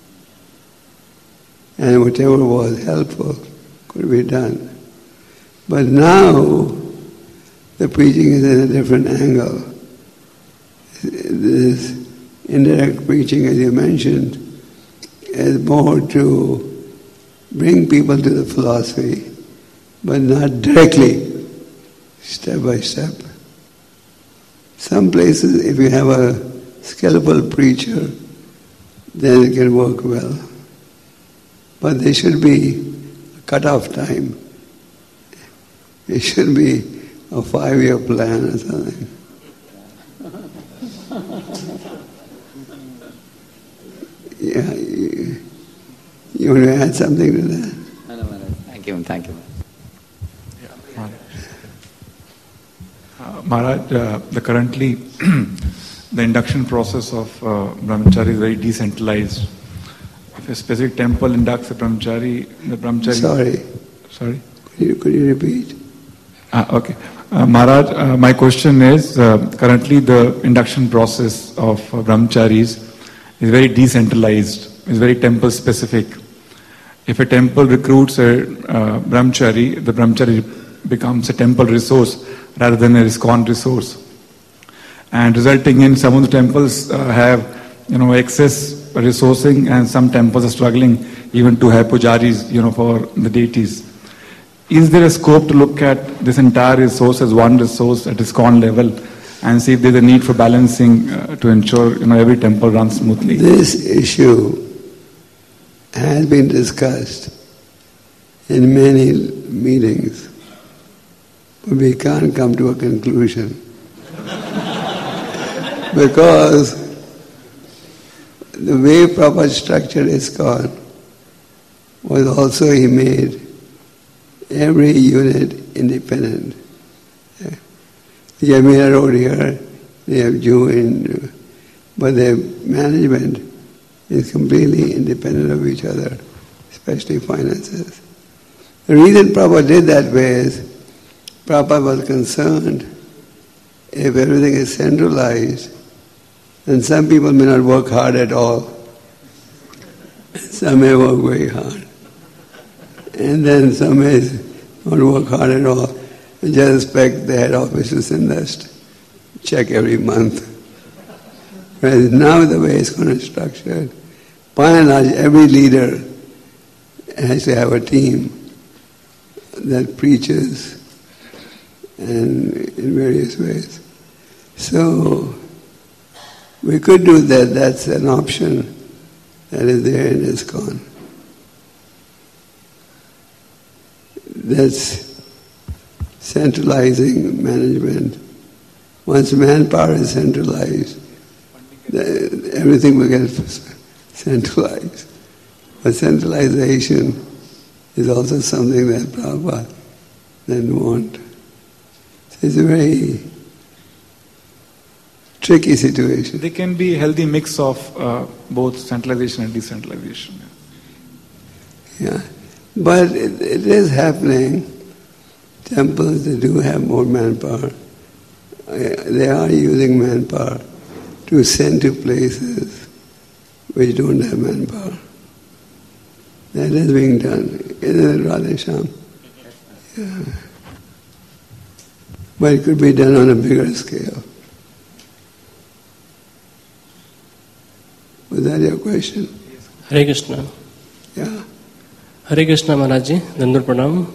And whatever was helpful could be done. But now, the preaching is in a different angle. This indirect preaching, as you mentioned, is more to bring people to the philosophy, but not directly, step by step. Some places, if you have a skillful preacher, then it can work well. But there should be a cut-off time. It should be a five-year plan or something. Yeah, you, you want to add something to that? No, no, no. Thank you, thank you. Yeah, Maharaj. Uh, Maharaj, uh, the currently the induction process of uh, brahmachari is very decentralized. If a specific temple inducts a brahmachari, the brahmachari... Sorry. Sorry? Could you, could you repeat? Ah, okay. Uh, Maharaj, uh, my question is, uh, currently the induction process of uh, brahmacharis is very decentralized, is very temple specific. If a temple recruits a uh, brahmachari, the brahmachari becomes a temple resource rather than a ISKCON resource. And resulting in some of the temples uh, have, you know, excess resourcing, and some temples are struggling even to have pujaris, you know, for the deities. Is there a scope to look at this entire resource as one resource at ISKCON level and see if there's a need for balancing uh, to ensure, you know, every temple runs smoothly? This issue has been discussed in many meetings, but we can't come to a conclusion. Because the way Prabhupada structured ISKCON was also he made every unit independent. Yamina Road here, they have Jew in, but their management is completely independent of each other, especially finances. The reason Prabhupada did that way is Prabhupada was concerned if everything is centralized, then some people may not work hard at all. Some may work very hard. And then some may not work hard at all and just expect the head office to send us check every month. Whereas now the way it's going to structured, by and large, every leader has to have a team that preaches and in various ways. So we could do that. That's an option that is there in ISKCON. That's centralizing management. Once manpower is centralized, the, everything will get centralized. But centralization is also something that Prabhupada didn't want. So it's a very tricky situation. There can be a healthy mix of uh, both centralization and decentralization. Yeah, but it, it is happening. Temples, they do have more manpower. They are using manpower to send to places which don't have manpower. That is being done. Isn't it, Radhesham? Yeah. But it could be done on a bigger scale. Was that your question? Hare Krishna. Yeah. Hare Krishna Maharaj ji, Dandur Pranam.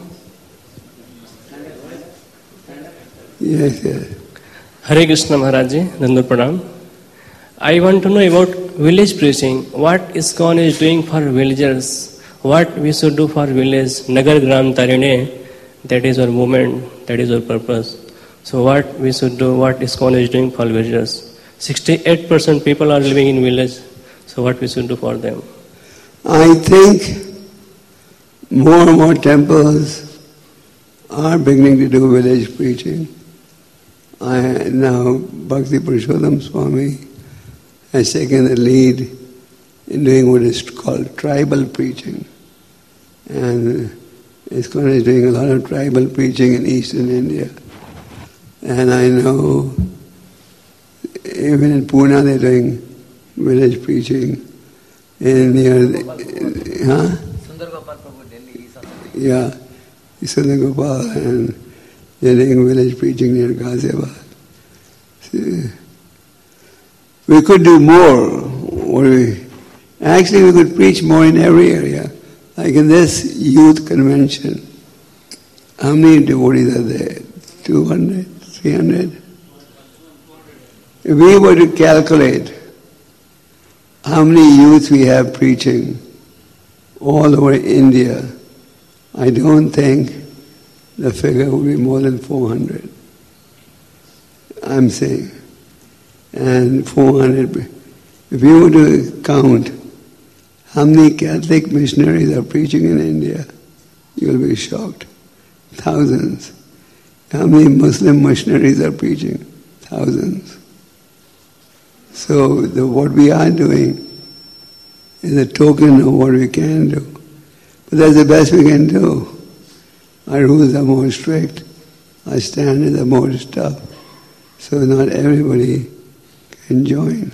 Yes, yes. Hare Krishna Maharaj ji, Dandur Pranam. I want to know about village preaching. What ISKCON is doing for villagers? What we should do for village? Nagar Gram Tarine, that is our movement, that is our purpose. So what we should do, what ISKCON is doing for villagers? sixty-eight percent people are living in village. So what we should do for them? I think more and more temples are beginning to do village preaching. I now Bhakti Purushottam Swami has taken the lead in doing what is called tribal preaching. And ISKCON is doing a lot of tribal preaching in eastern India. And I know even in Pune they're doing village preaching. In near, huh? Sundar Gopal Prabhu, Delhi. Yeah, Sundar Gopal, and they're doing village preaching near Ghaziabad. See, we could do more. Or we, actually, we could preach more in every area. Like in this youth convention, how many devotees are there? two hundred? three hundred? If we were to calculate how many youth we have preaching all over India, I don't think the figure would be more than four hundred. I'm saying. And four hundred, if you were to count how many Catholic missionaries are preaching in India, you'll be shocked. Thousands. How many Muslim missionaries are preaching? Thousands. So the, what we are doing is a token of what we can do. But that's the best we can do. Our rules are more strict. Our standards are more tough. So not everybody can join.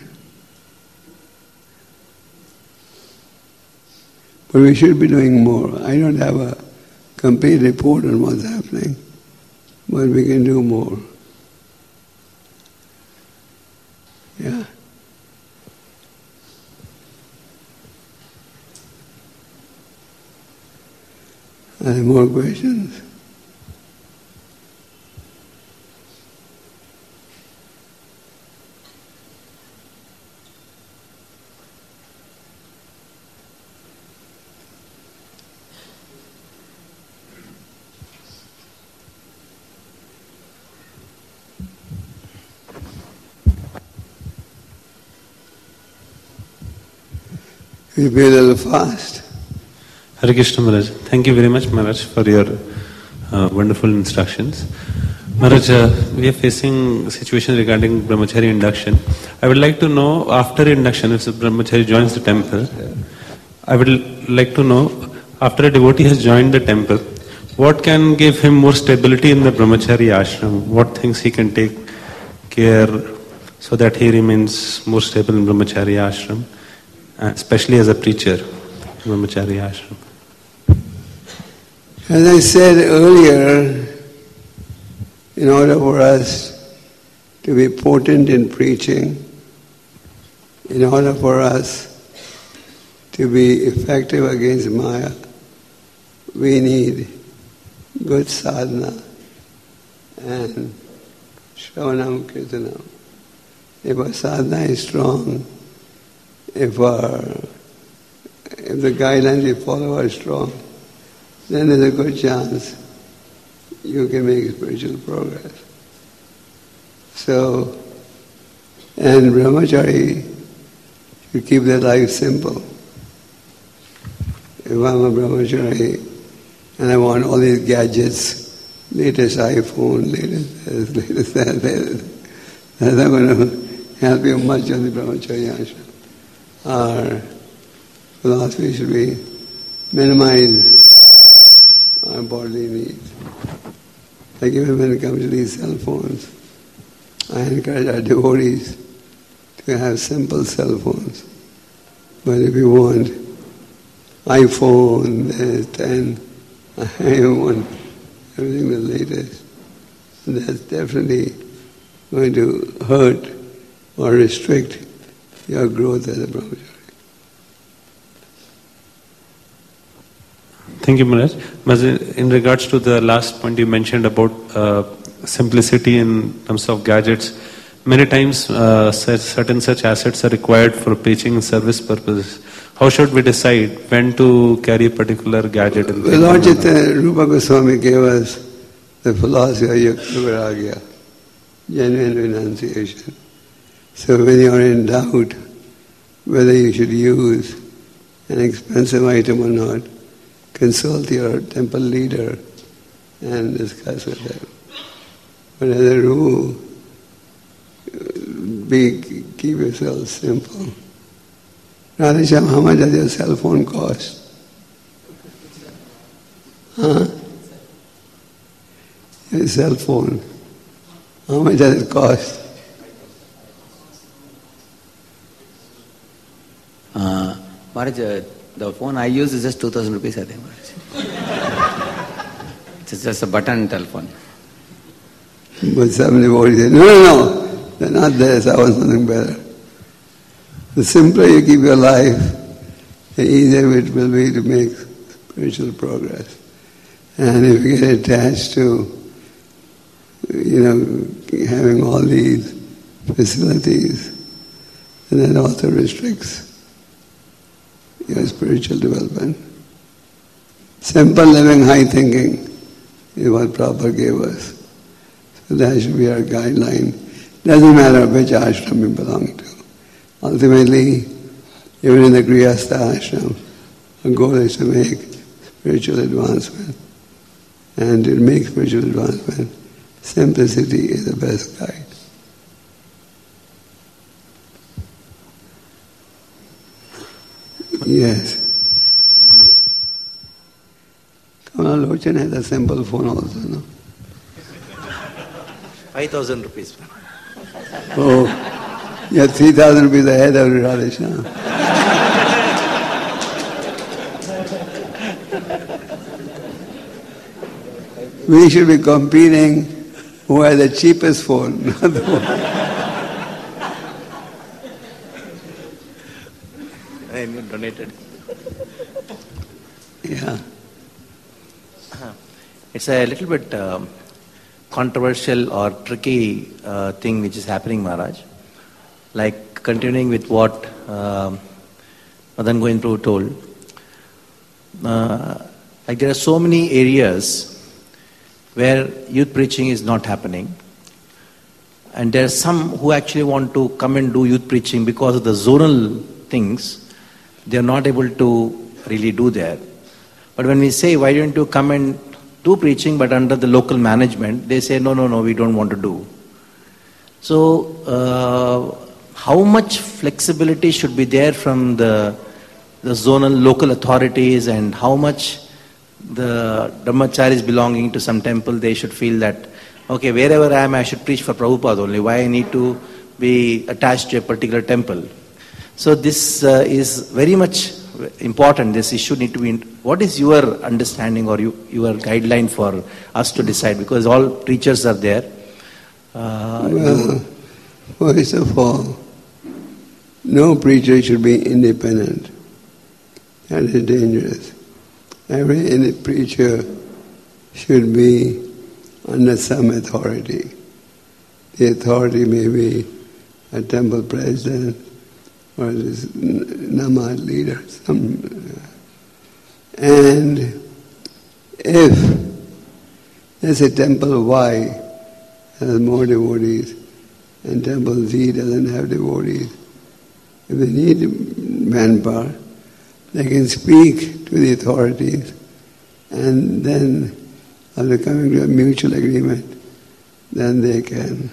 But we should be doing more. I don't have a complete report on what's happening, but we can do more. Yeah. Are there more questions? You be a little fast. Hare Krishna Maharaj. Thank you very much, Maharaj, for your uh, wonderful instructions. Maharaj, uh, we are facing a situation regarding brahmachari induction. I would like to know, after induction, if the brahmachari joins the temple, I would like to know, after a devotee has joined the temple, what can give him more stability in the brahmachari ashram? What things he can take care so that he remains more stable in brahmachari ashram? Especially as a preacher, brahmachari ashram. As I said earlier, in order for us to be potent in preaching, in order for us to be effective against Maya, we need good sadhana and Shravanam Kirtanam. If our sadhana is strong, if our if the guidelines we follow are strong, then there's a good chance you can make spiritual progress. So, and brahmachari, you keep their life simple. If I'm a brahmachari and I want all these gadgets, latest iPhone, latest this, latest that, latest, that's not going to help you much on the brahmacharya ashram. Our philosophy should be minimize our bodily needs. Like even when it comes to these cell phones, I encourage our devotees to have simple cell phones. But if you want iPhone, this, ten, I want everything the latest, that's definitely going to hurt or restrict your growth as a brahmachari. Thank you, Maharaj. Maharaj, in regards to the last point you mentioned about uh, simplicity in terms of gadgets, many times uh, such, certain such assets are required for preaching and service purposes. How should we decide when to carry a particular gadget? In the Lord Chaitanya Rupa Goswami gave us the philosophy of Yukta Vairagya, genuine renunciation. So when you are in doubt whether you should use an expensive item or not, consult your temple leader and discuss with them. But as a rule, be, keep yourself simple. Radhesham, how much does your cell phone cost? Huh? Your cell phone. How much does it cost? Uh, Maharaj, uh, the phone I use is just two thousand rupees, I think, Maharaj. It's just a button telephone. But somebody already said, no, no, no, they're not this, I want something better. The simpler you keep your life, the easier it will be to make spiritual progress. And if you get attached to, you know, having all these facilities, then that also restricts your spiritual development. Simple living, high thinking is what Prabhupada gave us. So that should be our guideline. Doesn't matter which ashram you belong to. Ultimately, even in the Grihastha ashram, our goal is to make spiritual advancement. And to make spiritual advancement, simplicity is the best guide. Yes. Kamala Lochan has a simple phone also, no? Five thousand rupees. Oh, you're three thousand rupees ahead of Radhesham. We should be competing who has the cheapest phone, not the one. I donated. Yeah. It's a little bit um, controversial or tricky uh, thing which is happening, Maharaj. Like continuing with what um, Madan Govind Prabhu told. Uh, like there are so many areas where youth preaching is not happening. And there are some who actually want to come and do youth preaching because of the zonal things. They are not able to really do that. But when we say, why don't you come and do preaching but under the local management, they say, no, no, no, we don't want to do. So, uh, how much flexibility should be there from the, the zonal local authorities, and how much the brahmacharis belonging to some temple, they should feel that, okay, wherever I am, I should preach for Prabhupada only. Why I need to be attached to a particular temple? So this uh, is very much important. This issue need to be. In, what is your understanding or you, your guideline for us to decide? Because all preachers are there. Uh, well, first of all, no preacher should be independent. That is dangerous. Every preacher should be under some authority. The authority may be a temple president or this Namad leader. Some, and if there's a temple Y has more devotees and temple Z doesn't have devotees, if they need manpower, they can speak to the authorities, and then after coming to a mutual agreement, then they can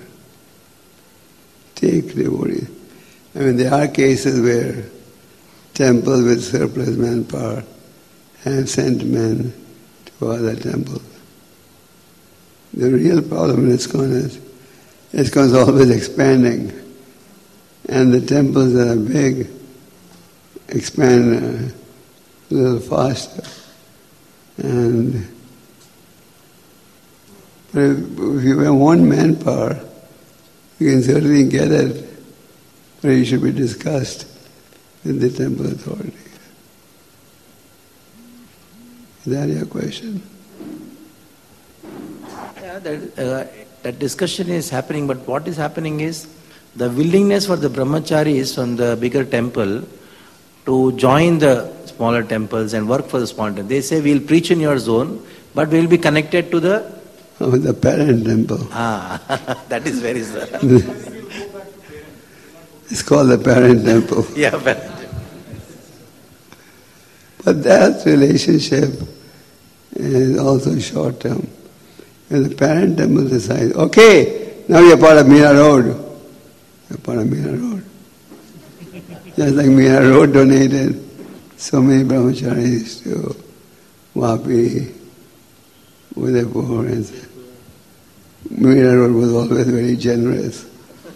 take devotees. I mean, there are cases where temples with surplus manpower have sent men to other temples. The real problem in ISKCON is ISKCON is always expanding, and the temples that are big expand a little faster. And but if, if you have one manpower, you can certainly get it, but it should be discussed with the temple authorities. Is that your question? Yeah, that, uh, that discussion is happening, but what is happening is the willingness for the brahmacharis from the bigger temple to join the smaller temples and work for the smaller temples. They say, we'll preach in your zone, but we'll be connected to the... Oh, the parent temple. Ah, that is very... It's called the parent temple. Yeah, parent temple. But that relationship is also short term. When the parent temple decides, okay, now you're part of Meera Road. You're part of Meera Road. Just like Meera Road donated so many brahmacharis to Vapi, Udaipur, and Meera Road was always very generous.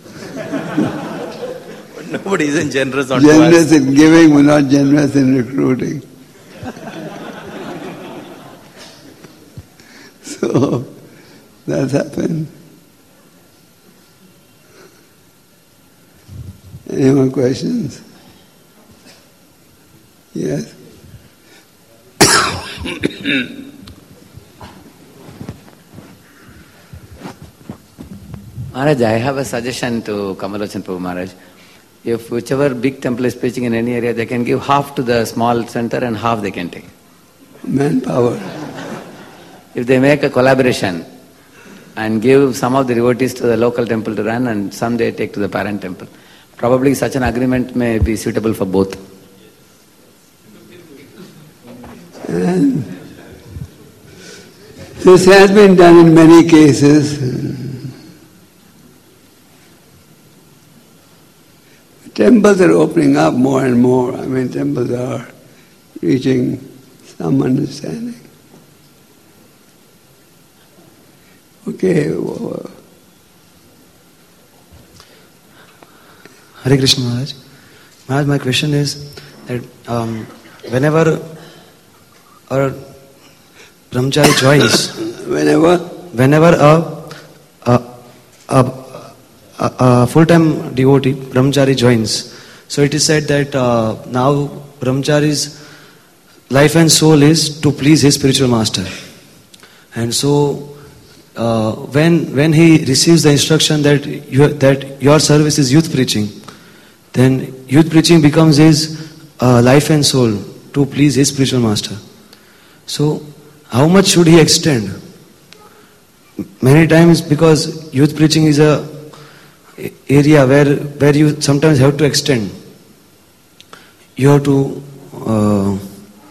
But nobody isn't generous on Generous in giving, but not generous in recruiting. So that's happened. Any more questions? Yes. Maharaj, I have a suggestion to Kamalochan Prabhu Maharaj. If whichever big temple is preaching in any area, they can give half to the small center and half they can take. Manpower. If they make a collaboration and give some of the devotees to the local temple to run and some they take to the parent temple, probably such an agreement may be suitable for both. And this has been done in many cases. Temples are opening up more and more. I mean, temples are reaching some understanding. Okay. Well, Hare Krishna Maharaj. Maharaj, my question is that um, whenever a brahmachari joins, whenever, whenever a, a, a, a, a full-time devotee, brahmachari joins, so it is said that uh, now brahmachari's life and soul is to please his spiritual master. And so uh, when when he receives the instruction that you, that your service is youth preaching, then youth preaching becomes his uh, life and soul to please his spiritual master. So how much should he extend? Many times, because youth preaching is a area where where you sometimes have to extend. You have to uh,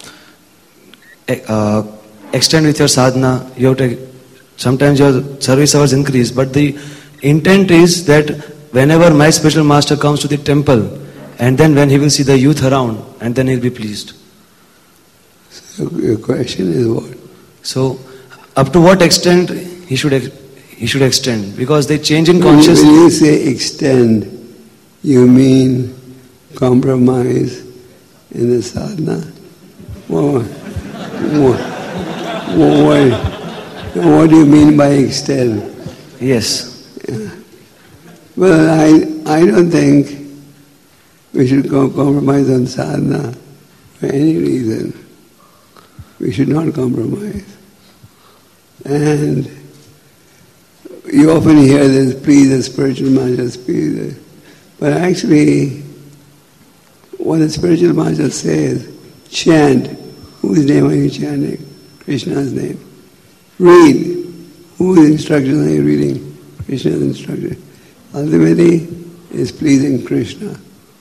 uh, extend with your sadhana. You have to sometimes your service hours increase, but the intent is that whenever my spiritual master comes to the temple, and then when he will see the youth around, and then he'll be pleased. So your question is what? So, up to what extent he should he should extend? Because they change in consciousness. When you say extend, you mean compromise in the sadhana? What, what, what, what do you mean by extend? Yes. Yeah. Well, I I don't think we should go compromise on sadhana for any reason. We should not compromise. And you often hear this, please the spiritual master, please the... But actually, what the spiritual master says, chant. Whose name are you chanting? Krishna's name. Read. Whose instructions are you reading? Krishna's instructions. Ultimately, is pleasing Krishna.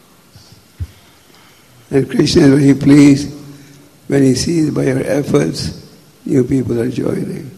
And Krishna is very pleased when he sees by your efforts, new people are joining.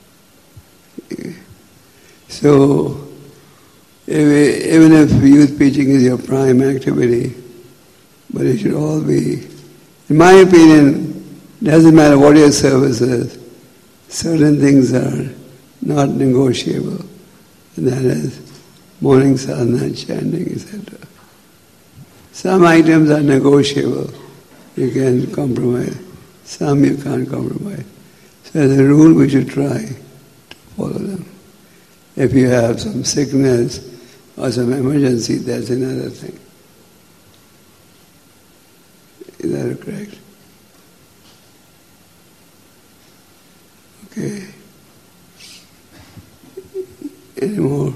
So, if, even if youth preaching is your prime activity, but it should all be, in my opinion, doesn't matter what your service is, certain things are not negotiable. And that is morning sadhana, chanting, et cetera. Some items are negotiable. You can compromise. Some you can't compromise. So as a rule, we should try to follow them. If you have some sickness or some emergency, that's another thing. Is that correct? Okay. Any more?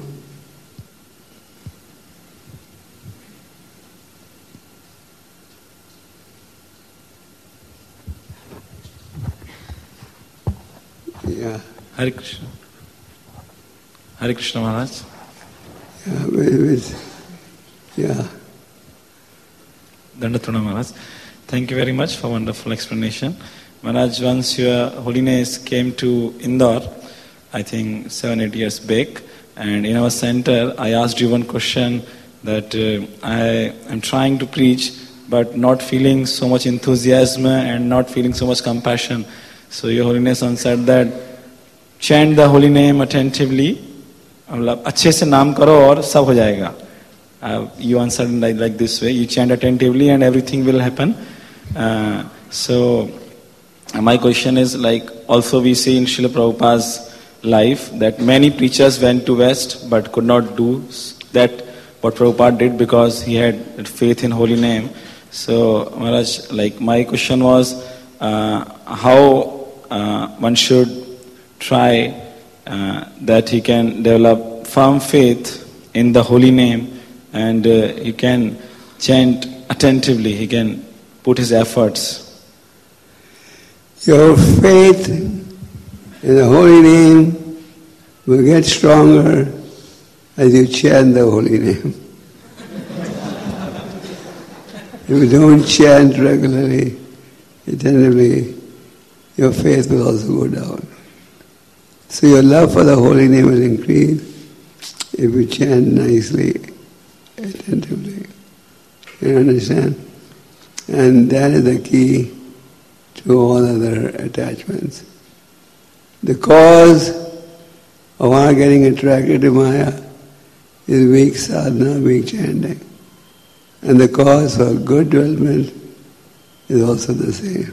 Yeah. Hare Krishna. Hare Krishna Maharaj. Yeah, with, with, yeah. Dandatuna Maharaj. Thank you very much for wonderful explanation. Maharaj, once Your Holiness came to Indore, I think seven, eight years back, and in our center, I asked you one question that uh, I am trying to preach, but not feeling so much enthusiasm and not feeling so much compassion. So Your Holiness answered that, chant the holy name attentively, मतलब अच्छे से नाम करो और सब हो जाएगा. Uh, you answered like, like this way, you chant attentively and everything will happen. Uh, so my question is, like, also we see in Srila Prabhupada's life that many preachers went to West but could not do that what Prabhupada did because he had faith in holy name. So Maharaj, like my question was uh, how uh, one should try uh, that he can develop firm faith in the holy name and uh, he can chant attentively, he can put his efforts. Your faith in the holy name will get stronger as you chant the holy name. If you don't chant regularly, attentively, your faith will also go down. So your love for the holy name will increase if you chant nicely, attentively. You understand? And that is the key to all other attachments. The cause of our getting attracted to Maya is weak sadhana, weak chanting. And the cause for good development is also the same.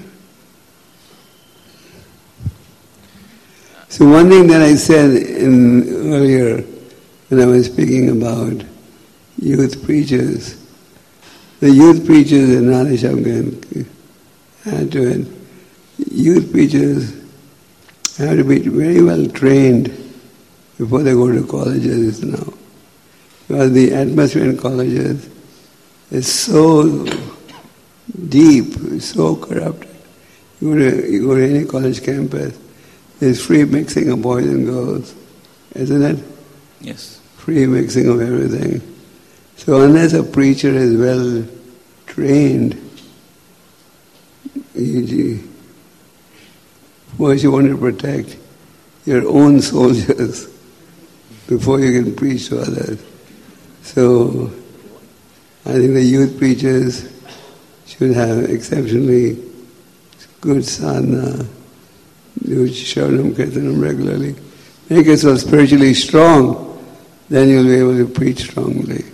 So one thing that I said in earlier when I was speaking about youth preachers, the youth preachers in Radhashamgan add to it, youth preachers have to be very well trained before they go to colleges now. Because the atmosphere in colleges is so deep, so corrupted. You go to, you go to any college campus, there's free mixing of boys and girls, isn't it? Yes. Free mixing of everything. So unless a preacher is well trained, first you want to protect your own soldiers before you can preach to others. So I think the youth preachers should have exceptionally good sadhana, do Shravanam Kirtanam regularly. Make yourself spiritually strong, then you'll be able to preach strongly.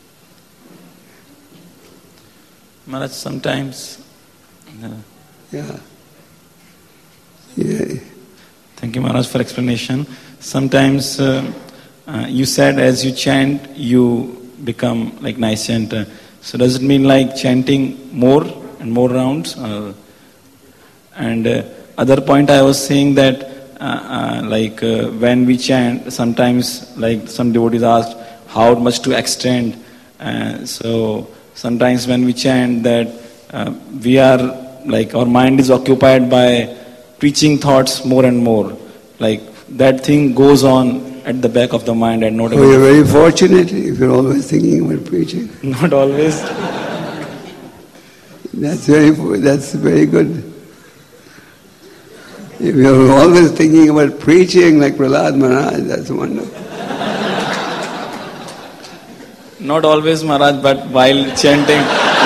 Maharaj, sometimes... Uh, yeah. Yeah. Thank you, Maharaj, for explanation. Sometimes uh, uh, you said as you chant, you become like nice chanter. So does it mean like chanting more and more rounds? Uh, and uh, other point I was saying that uh, uh, like uh, when we chant, sometimes like some devotees ask how much to extend. Uh, so sometimes when we chant that uh, we are like our mind is occupied by preaching thoughts more and more. Like that thing goes on at the back of the mind and not. Oh, you're very fortunate if you're always thinking about preaching. Not always. That's very, that's very good. If you're always thinking about preaching like Prahlad Maharaj, that's wonderful. Not always, Maharaj, but while chanting.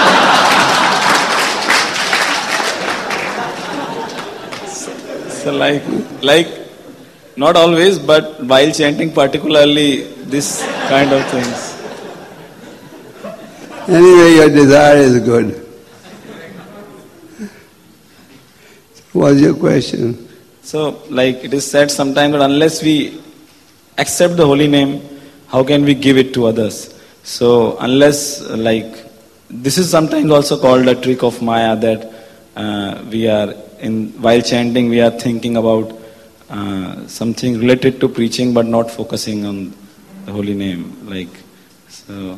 so, so like, like, not always, but while chanting particularly, this kind of things. Anyway, your desire is good. What's your question? So, like it is said sometimes that unless we accept the holy name, how can we give it to others? So, unless like this is sometimes also called a trick of Maya, that uh, we are in while chanting we are thinking about uh, something related to preaching, but not focusing on the holy name. Like so.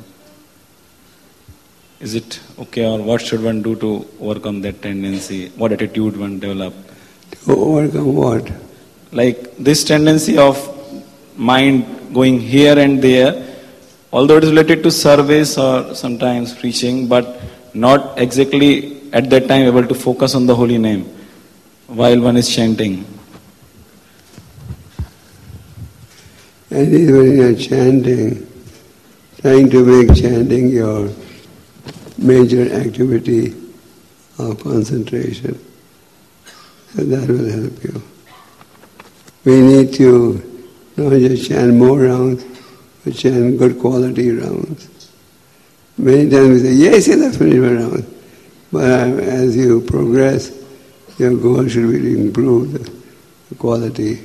Is it okay, or what should one do to overcome that tendency? What attitude one develop? To overcome what? Like this tendency of mind going here and there, although it is related to service or sometimes preaching, but not exactly at that time able to focus on the holy name while one is chanting. And even when you're chanting, trying to make chanting your major activity of concentration, so that will help you. We need to not just chant more rounds, but chant good quality rounds. Many times we say, yes, yes, I finished my round. But as you progress, your goal should be to improve the, the quality.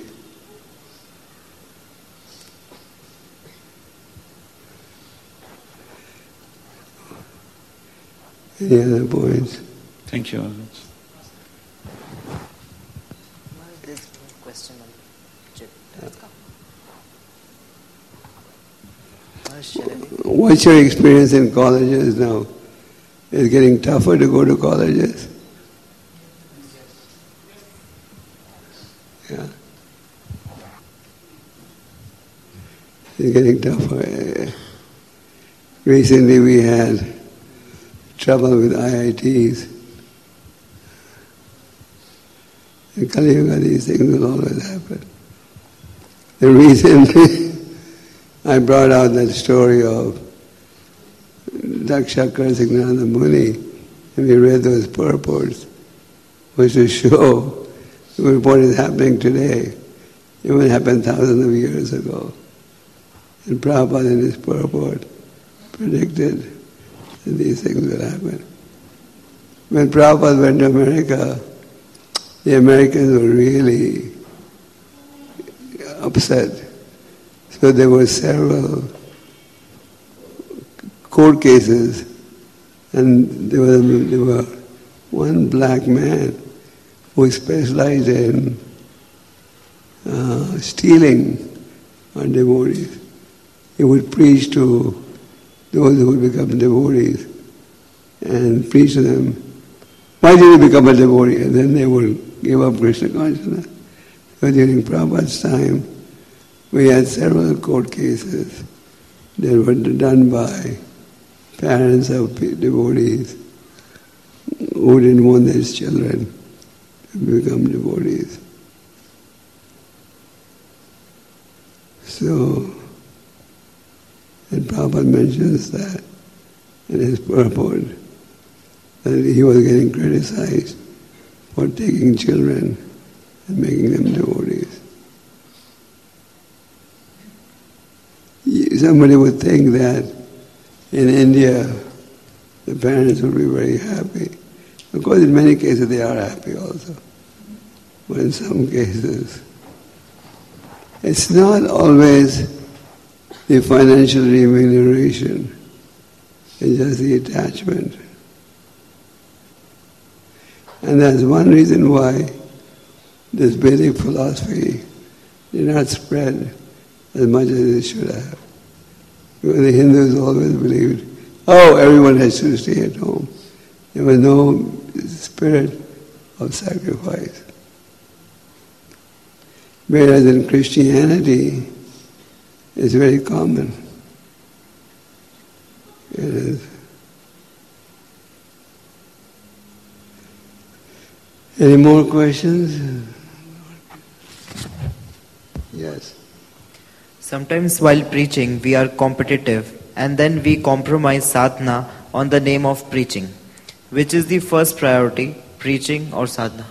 Any other points? Thank you. What's your experience in colleges now? Is it getting tougher to go to colleges? Yeah. It's getting tougher. Recently we had trouble with I I Ts. In Kali Yuga, these things will always happen. The reason I brought out that story of Daksha cursing Narada Muni, and we read those purports, was to show what is happening today. It would happen thousands of years ago. And Prabhupada in his purport predicted that these things would happen. When Prabhupada went to America, the Americans were really upset. So there were several court cases, and there was there were one black man who specialized in uh, stealing on devotees. He would preach to those who would become devotees and preach to them, why did you become a devotee? And then they would give up Krishna consciousness. So during Prabhupada's time, we had several court cases that were done by parents of devotees who didn't want their children to become devotees. So, and Prabhupada mentions that in his purport, that he was getting criticized for taking children and making them devotees. Somebody would think that in India the parents would be very happy. Of course, in many cases they are happy also. But in some cases, it's not always the financial remuneration, it's just the attachment. And that's one reason why this Vedic philosophy did not spread as much as it should have. Because the Hindus always believed, oh, everyone has to stay at home. There was no spirit of sacrifice. Whereas in Christianity, it's very common. It is. Any more questions? Yes. Sometimes while preaching, we are competitive and then we compromise sadhana on the name of preaching. Which is the first priority, preaching or sadhana?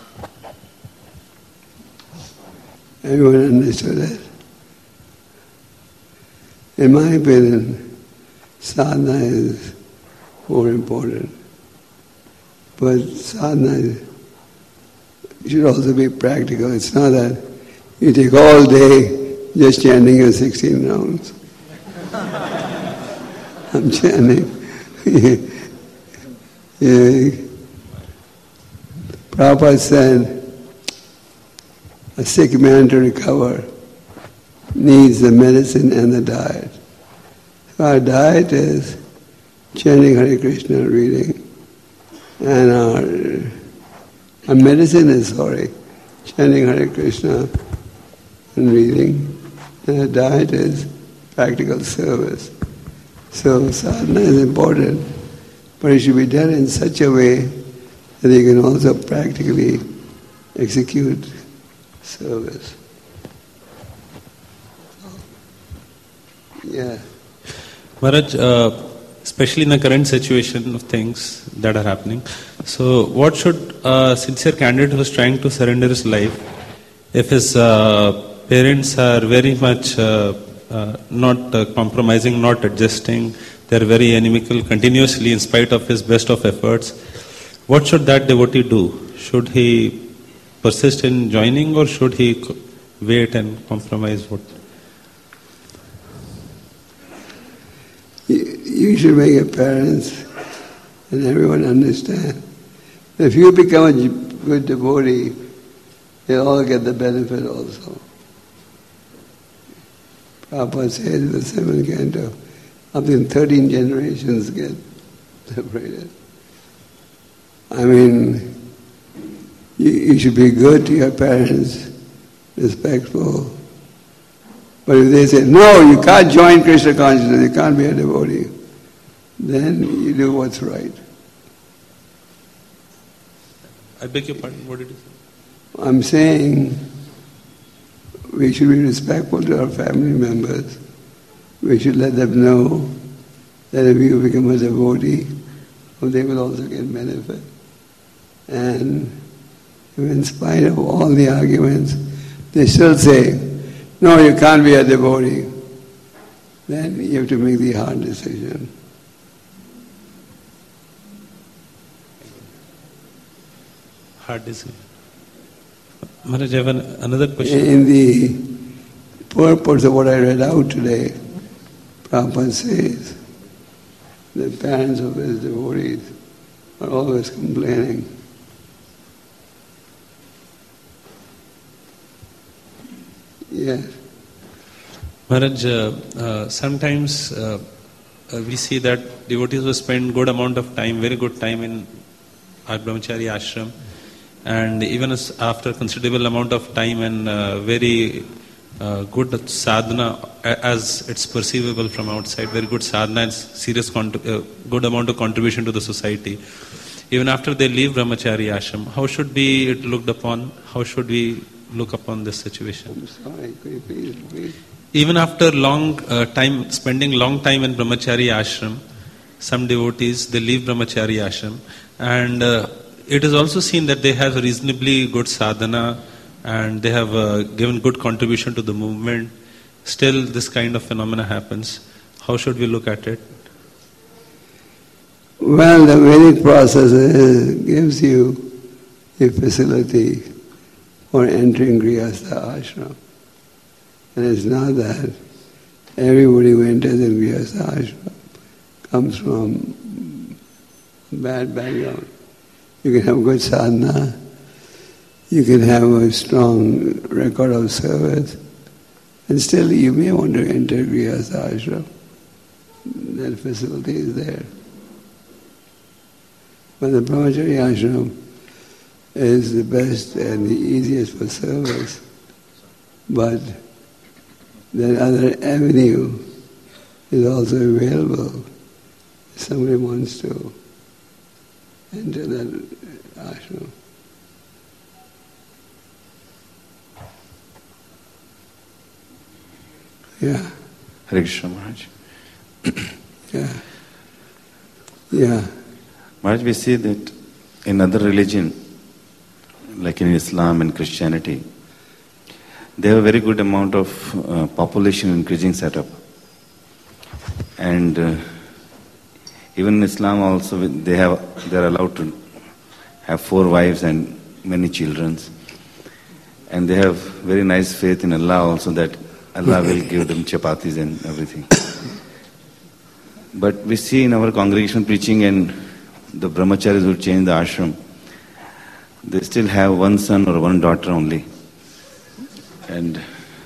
Everyone understood that? In my opinion, sadhana is more important. But sadhana should also be practical. It's not that you take all day just chanting your sixteen rounds. I'm chanting. Yeah. Prabhupada said, a sick man to recover needs the medicine and the diet. So our diet is chanting Hare Krishna, reading, and our, our medicine is, sorry, chanting Hare Krishna and reading, and our diet is practical service. So sadhana is important, but it should be done in such a way that you can also practically execute service. Yeah. Maharaj, uh, especially in the current situation of things that are happening, so what should a sincere candidate who is trying to surrender his life, if his uh, parents are very much uh, uh, not uh, compromising, not adjusting, they are very inimical continuously in spite of his best of efforts, what should that devotee do? Should he persist in joining or should he wait and compromise? What? You should make your parents and everyone understand. If you become a good devotee, they'll all get the benefit also. Prabhupada says in the seventh canto, up to thirteen generations get separated. I mean, you, you should be good to your parents, respectful. But if they say, no, you can't join Krishna consciousness, you can't be a devotee, then you do what's right. I beg your pardon, what did you say? I'm saying we should be respectful to our family members. We should let them know that if you become a devotee, they will also get benefit. And in spite of all the arguments, they still say, no, you can't be a devotee. Then you have to make the hard decision. Hard decision. Maharaj, I have an, another question. In the purport of what I read out today, Prabhupada says the parents of his devotees are always complaining. Yes. Maharaj, uh, uh, sometimes uh, uh, we see that devotees who spend good amount of time, very good time in our brahmachari ashram, and even as after considerable amount of time and uh, very uh, good sadhana as it's perceivable from outside, very good sadhana and serious contri- uh, good amount of contribution to the society. Even after they leave brahmachari ashram, how should be it looked upon? How should we look upon this situation? I'm sorry, could you please repeat? Even after long uh, time, spending long time in brahmachari ashram, some devotees, they leave brahmachari ashram, and uh, it is also seen that they have reasonably good sadhana and they have uh, given good contribution to the movement. Still this kind of phenomena happens. How should we look at it? Well, the Vedic process is, gives you a facility for entering Grihastha ashram. And it's not that everybody who enters in Grihastha ashram comes from bad background. You can have good sadhana, you can have a strong record of service, and still you may want to enter Grihastha ashram. That facility is there. But the Brahmachari ashram is the best and the easiest for service. But that other avenue is also available if somebody wants to enter that ashram. Yeah. Hare Krishna Maharaj. Yeah. Yeah. Maharaj, we see that in other religion, like in Islam and Christianity, they have a very good amount of uh, population increasing setup. And uh, even in Islam also, they have they are allowed to have four wives and many children. And they have very nice faith in Allah also, that Allah will give them chapatis and everything. But we see in our congregation preaching and the brahmacharis who change the ashram, they still have one son or one daughter only. And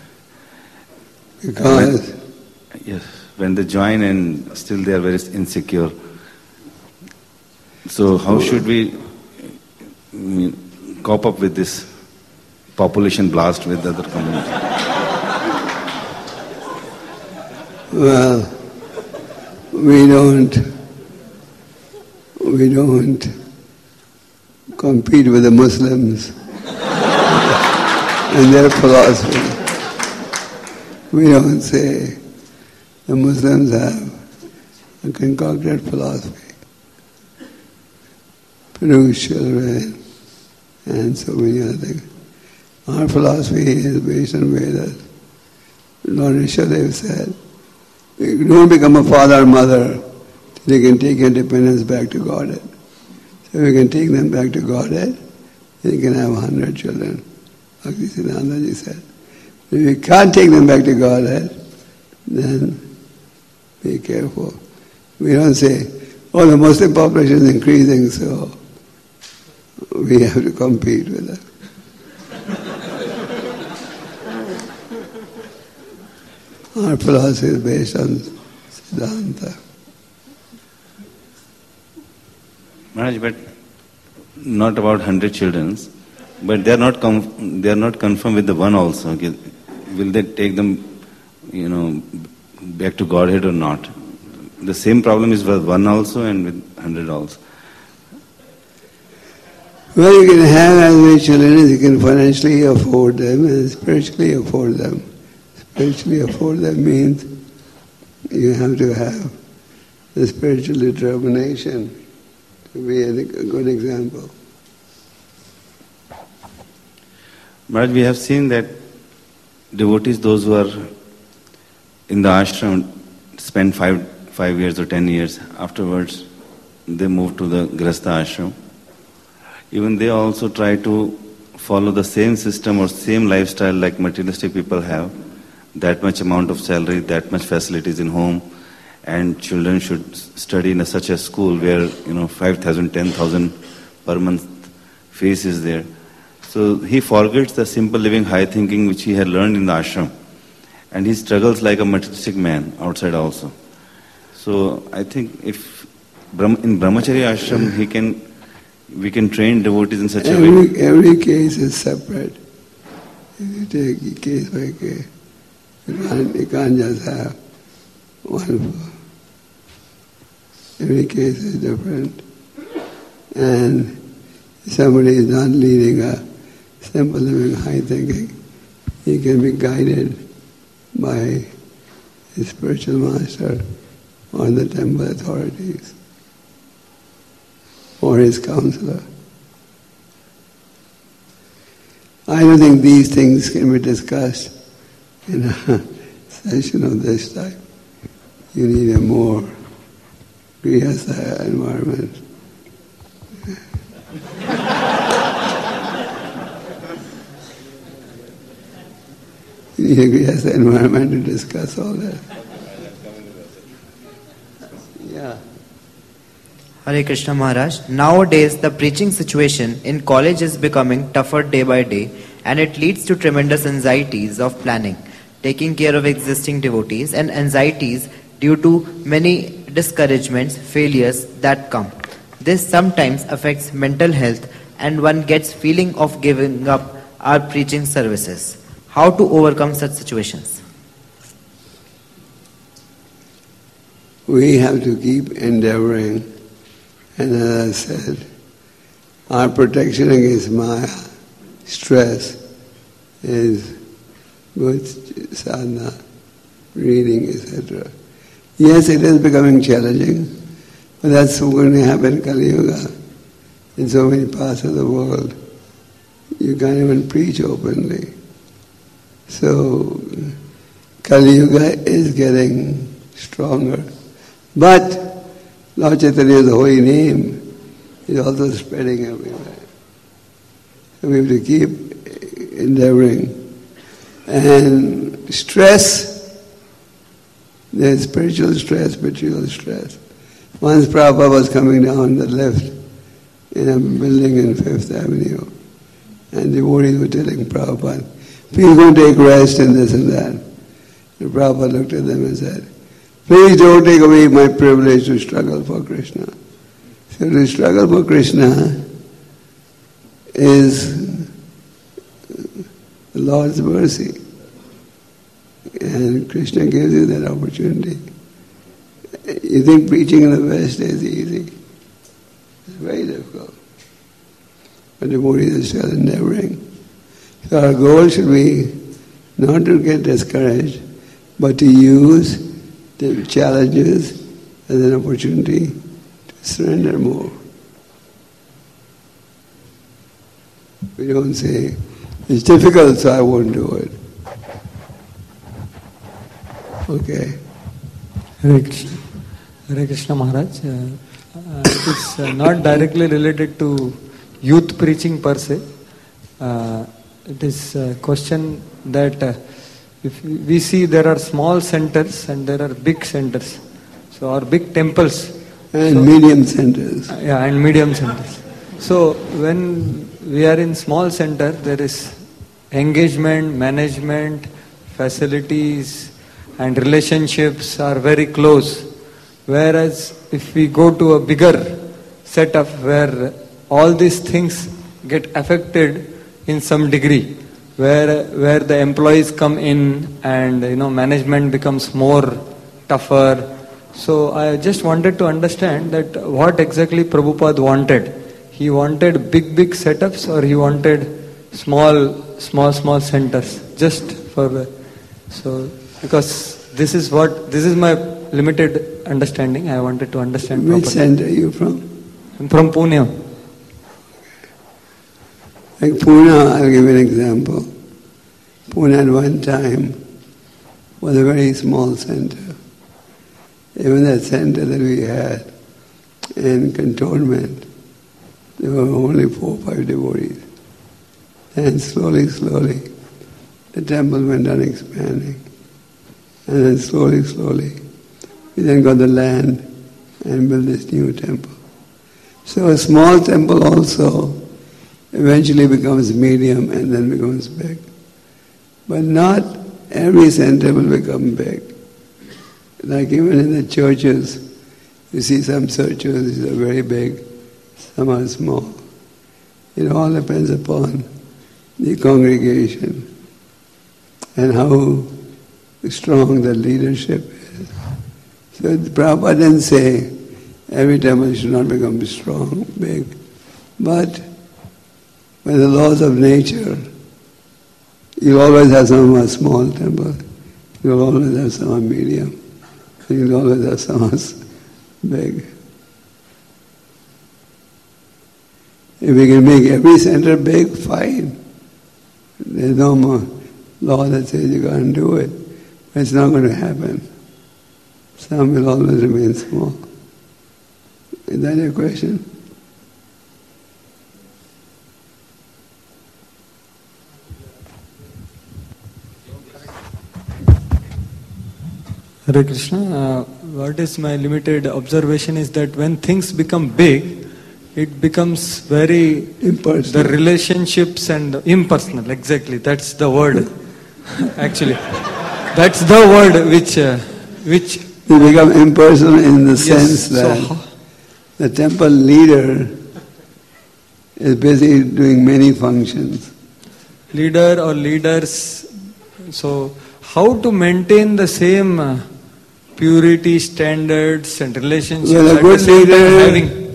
because when, yes, when they join and still they are very insecure. So how should we I mean, cope up with this population blast with other communities? Well, we don't, we don't compete with the Muslims and their philosophy. We don't say the Muslims have a concocted philosophy, produce children, and so many other things. Our philosophy is based on Vedas. Lord Rishadev said, you don't become a father or mother till you can take your dependents back to Godhead. So if you can take them back to Godhead, then you can have a hundred children. Bhaktisiddhanta ji said. If you can't take them back to Godhead, then be careful. We don't say, oh, the Muslim population is increasing, so we have to compete with them. Our philosophy is based on Siddhanta. Maharaj, but not about hundred children, but they are not com- they are not confirmed with the one also. Okay? Will they take them, you know, back to Godhead or not? The same problem is with one also and with hundred also. Well, you can have as many children as you can financially afford them and spiritually afford them. Spiritually afford them means you have to have the spiritual determination to be a good example. Maharaj, we have seen that devotees, those who are in the ashram, spend five five years or ten years. Afterwards, they move to the Grihastha ashram. Even they also try to follow the same system or same lifestyle like materialistic people have. That much amount of salary, that much facilities in home, and children should study in a, such a school where, you know, five thousand, ten thousand per month fees is there. So he forgets the simple living, high thinking which he had learned in the ashram, and he struggles like a materialistic man outside also. So I think if in Brahmachari ashram he can, we can train devotees in such every, a way. Every case is separate. If you take case by case. You can't, you can't just have one. Every case is different. And if somebody is not leading a simple living, high thinking, he can be guided by his spiritual master or the temple authorities or his counselor. I don't think these things can be discussed in a session of this type. You need a more grihastha environment. You need a grihastha environment to discuss all that. Yeah. Hare Krishna Maharaj. Nowadays, the preaching situation in college is becoming tougher day by day, and it leads to tremendous anxieties of planning, taking care of existing devotees, and anxieties due to many discouragements, failures that come. This sometimes affects mental health, and one gets feeling of giving up our preaching services. How to overcome such situations? We have to keep endeavoring, and as I said, our protection against Maya, stress, is good sadhana, reading, et cetera. Yes, it is becoming challenging, but that's going to happen in Kali Yuga. In so many parts of the world, you can't even preach openly. So, Kali Yuga is getting stronger. But Lord Chaitanya's holy name is also spreading everywhere. So we have to keep endeavoring. And stress, there's spiritual stress, material stress. Once Prabhupada was coming down the lift in a building in Fifth Avenue, and devotees were telling Prabhupada, please don't take rest in this and that. And Prabhupada looked at them and said, please don't take away my privilege to struggle for Krishna. So to struggle for Krishna is the Lord's mercy. And Krishna gives you that opportunity. You think preaching in the West is easy? It's very difficult. But devotees are still endeavoring. So our goal should be not to get discouraged, but to use the challenges as an opportunity to surrender more. We don't say, it's difficult, so I won't do it. Okay. Hare Krishna. Hare Krishna Maharaj. Uh, uh, it is uh, not directly related to youth preaching per se. Uh, it is a question that uh, if we see there are small centers and there are big centers. So, or big temples. And so, medium centers. Uh, yeah, and medium centers. So, when we are in small center, there is engagement, management, facilities, and relationships are very close. Whereas if we go to a bigger setup where all these things get affected in some degree, where where the employees come in and you know management becomes more tougher. So I just wanted to understand that what exactly Prabhupada wanted. He wanted big big setups, or he wanted small small small centers just for the, so because this is what this is my limited understanding. I wanted to understand. Which properly. center are you from? I'm from Pune. Like Pune, I'll give you an example. Pune at one time was a very small center. Even that center that we had in cantonment, there were only four or five devotees. And slowly, slowly, the temple went on expanding. And then slowly, slowly, we then got the land and built this new temple. So a small temple also eventually becomes medium and then becomes big. But not every center will become big. Like even in the churches, you see some churches are very big, some are small. It all depends upon the congregation and how strong the leadership is. So Prabhupada didn't say every temple should not become strong, big, but by the laws of nature, you'll always have some a small temple, you'll always have some medium, and you'll always have some big. If we can make every center big, fine. There's no more law that says you can't do it. But it's not going to happen. Some will always remain small. Is that your question? Hare Krishna. Uh, what is my limited observation is that when things become big, it becomes very impersonal. The relationships and impersonal. Exactly, that's the word. Actually, that's the word which uh, which they become impersonal in the yes, sense that so, the temple leader is busy doing many functions. Leader or leaders. So, how to maintain the same uh, purity standards and relationships Well, a at good the same leader, time having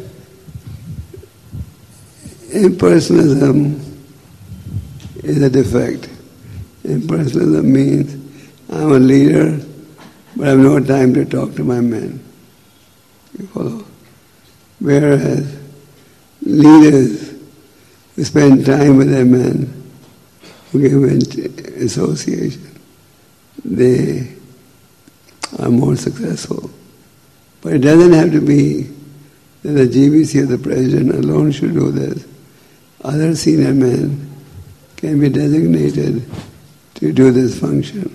impersonalism is a defect. Impersonalism means I'm a leader, but I have no time to talk to my men. You follow? Whereas leaders who spend time with their men, who give in association, they are more successful. But it doesn't have to be that the G B C or the president alone should do this. Other senior men can be designated to do this function.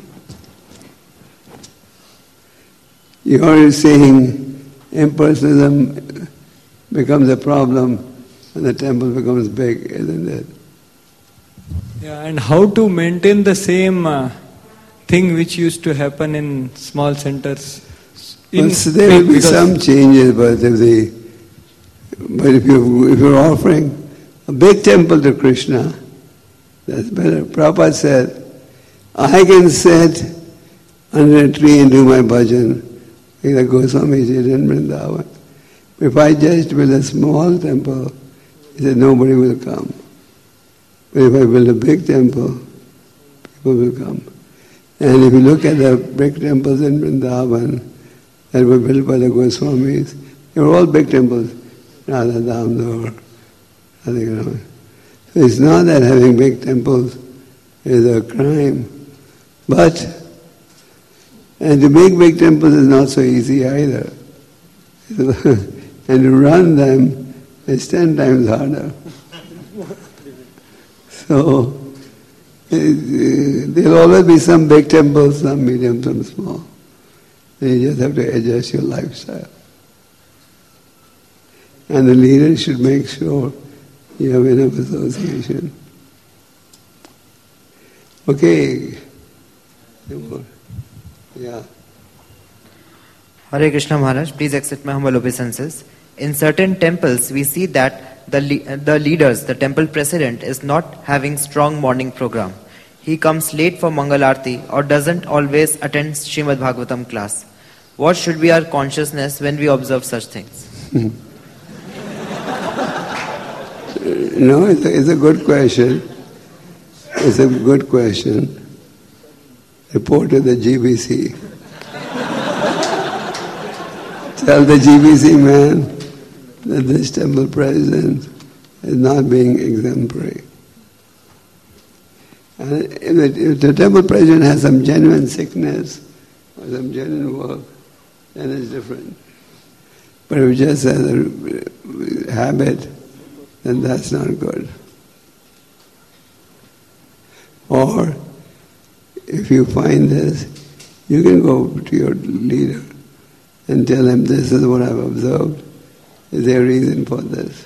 You're saying impersonalism becomes a problem and the temple becomes big, isn't it? Yeah, and how to maintain the same uh, thing which used to happen in small centers? In Well, so there will be because- some changes, but if the but if you if you're offering a big temple to Krishna, that's better. Prabhupada said, I can sit under a tree and do my bhajan, like the Goswami did in Vrindavan. If I just build a small temple, he said nobody will come. But if I build a big temple, people will come. And if you look at the big temples in Vrindavan that were built by the Goswamis, they were all big temples. Radha Damodar, Radha. So it's not that having big temples is a crime, but and to make big temples is not so easy either. And to run them is ten times harder. So there'll always be some big temples, some medium, some small. And you just have to adjust your lifestyle. And the leader should make sure you have enough association. Okay. Yeah. Hare Krishna Maharaj, please accept my humble obeisances. In certain temples, we see that the le- the leaders, the temple president, is not having strong morning program. He comes late for Mangal Aarti or doesn't always attend Srimad Bhagavatam class. What should be our consciousness when we observe such things? No, it's a, it's a good question. It's a good question. Report to the G B C. Tell the G B C man that this temple president is not being exemplary. And if the, if the temple president has some genuine sickness or some genuine work, then it's different. But if it just has a habit, then that's not good. Or if you find this, you can go to your leader and tell him, this is what I've observed. Is there a reason for this?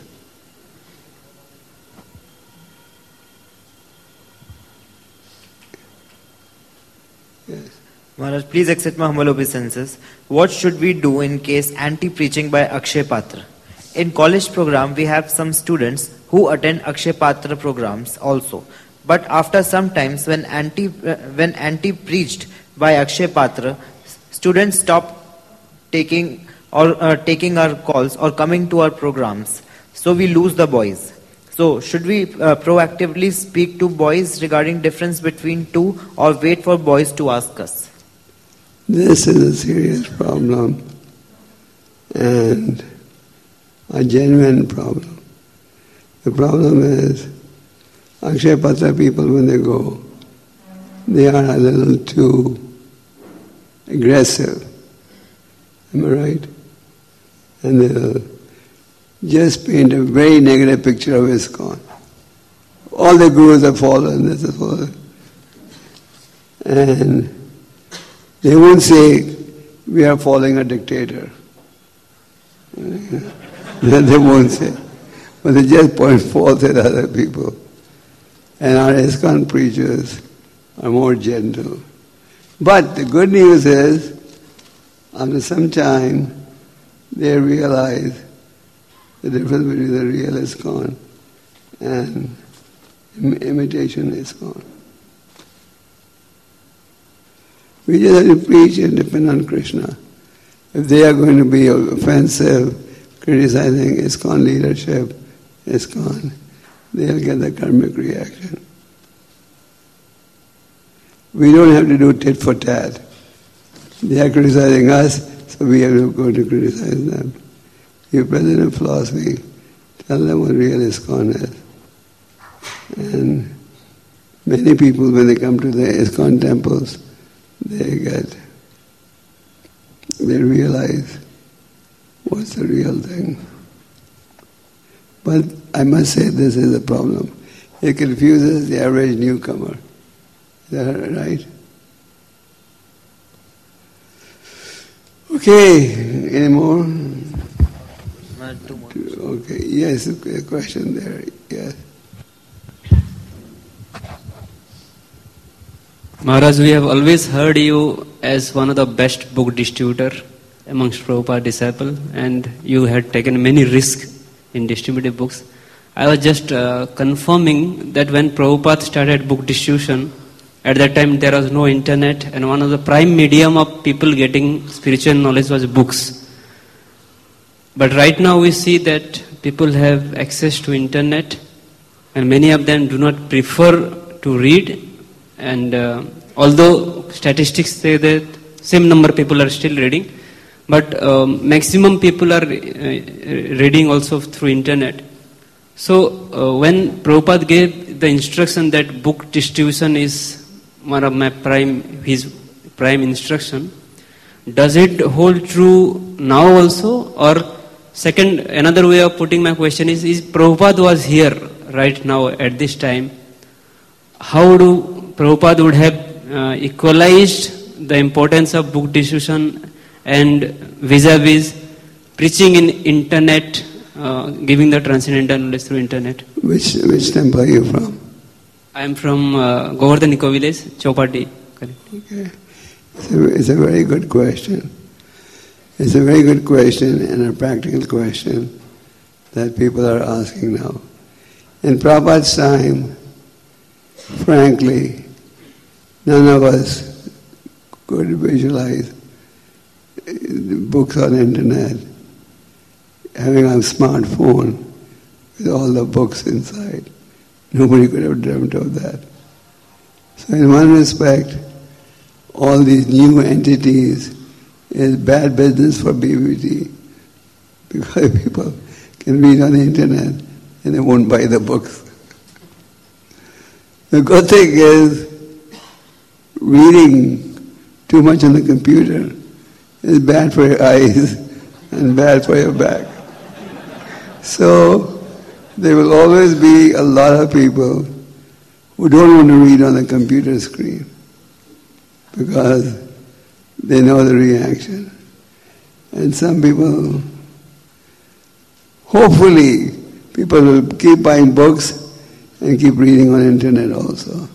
Yes. Maharaj, please accept my humble obeisances. What should we do in case anti-preaching by Akshay Patra? In college program, we have some students who attend Akshay Patra programs also. But after some times, when anti uh, when anti preached by Akshay Patra, students stop taking or uh, taking our calls or coming to our programs. So we lose the boys. So should we uh, proactively speak to boys regarding difference between two, or wait for boys to ask us? This is a serious problem and a genuine problem. The problem is Akshay Patra people, when they go, they are a little too aggressive. Am I right? And they'll just paint a very negative picture of ISKCON. All the gurus have fallen, this is fallen. And they won't say we are following a dictator. They won't say. But they just point faults at other people. And our ISKCON preachers are more gentle. But the good news is, after some time, they realize the difference between the real ISKCON and im- imitation ISKCON. We just have to preach and depend on Krishna. If they are going to be offensive, criticizing ISKCON leadership, ISKCON, they'll get the karmic reaction. We don't have to do tit for tat. They are criticizing us, so we are going to criticize them. You present in philosophy, tell them what real ISKCON is. And many people, when they come to the ISKCON temples, they get, they realize what's the real thing. But I must say this is a problem. It confuses the average newcomer. Is that right? Okay, any more? Two more. Okay, yes, a question there, yes. Maharaj, we have always heard you as one of the best book distributor amongst Prabhupada disciples, and you had taken many risks in distributing books. I was just uh, confirming that when Prabhupada started book distribution, at that time there was no internet, and one of the prime medium of people getting spiritual knowledge was books. But right now we see that people have access to internet, and many of them do not prefer to read. And uh, although statistics say that same number of people are still reading, but um, maximum people are uh, reading also through internet. So uh, when Prabhupada gave the instruction that book distribution is one of my prime, his prime instruction, does it hold true now also? Or second, another way of putting my question is, is Prabhupada was here right now at this time, how do Prabhupada would have uh, equalized the importance of book distribution and vis-a-vis preaching in internet, uh, giving the transcendental knowledge through internet? Which which temple are you from? I am from uh, Govardhan Eco Village, Chowpatty. Okay. It's a, it's a very good question. It's a very good question and a practical question that people are asking now. In Prabhupada's time, frankly, none of us could visualize books on the internet, having a smartphone with all the books inside. Nobody could have dreamt of that. So in one respect, all these new entities is bad business for B B T, because people can read on the internet and they won't buy the books. The good thing is, reading too much on the computer is bad for your eyes and bad for your back. So there will always be a lot of people who don't want to read on the computer screen because they know the reaction. And some people, hopefully, people will keep buying books and keep reading on the internet also.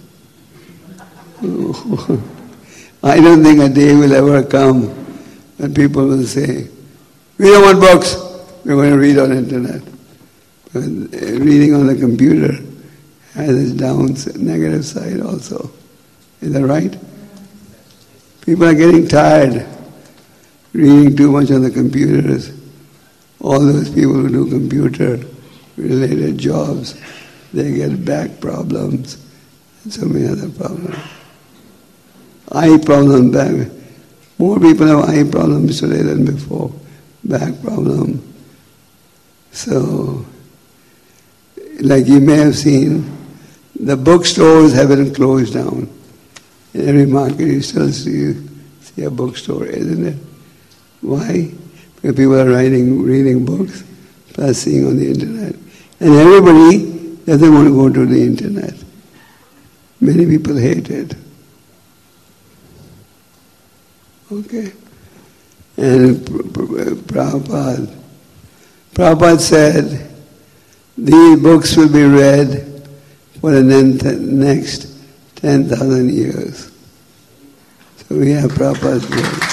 I don't think a day will ever come when people will say, we don't want books, we're going to read on the internet. But reading on the computer has its down negative side also. Is that right? People are getting tired reading too much on the computers. All those people who do computer-related jobs, they get back problems and so many other problems. Eye problems, back. More people have eye problems today than before. Back problem. So, like you may have seen, the bookstores have been closed down. In every market you still see, see a bookstore, isn't it? Why? Because people are writing, reading books, plus seeing on the internet. And everybody doesn't want to go to the internet. Many people hate it. Okay. And Prabhupada, Prabhupada said, these books will be read for the next ten thousand years. So we have Prabhupada's books.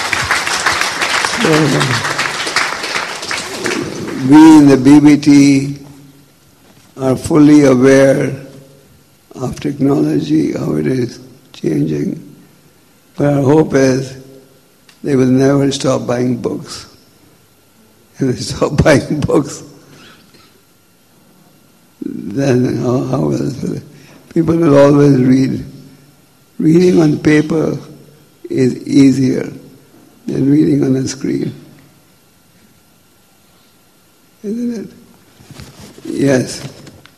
So, we in the B B T are fully aware of technology, how it is changing. But our hope is they will never stop buying books. If they stop buying books, then how, how else will it? People will always read. Reading on paper is easier than reading on a screen. Isn't it? Yes.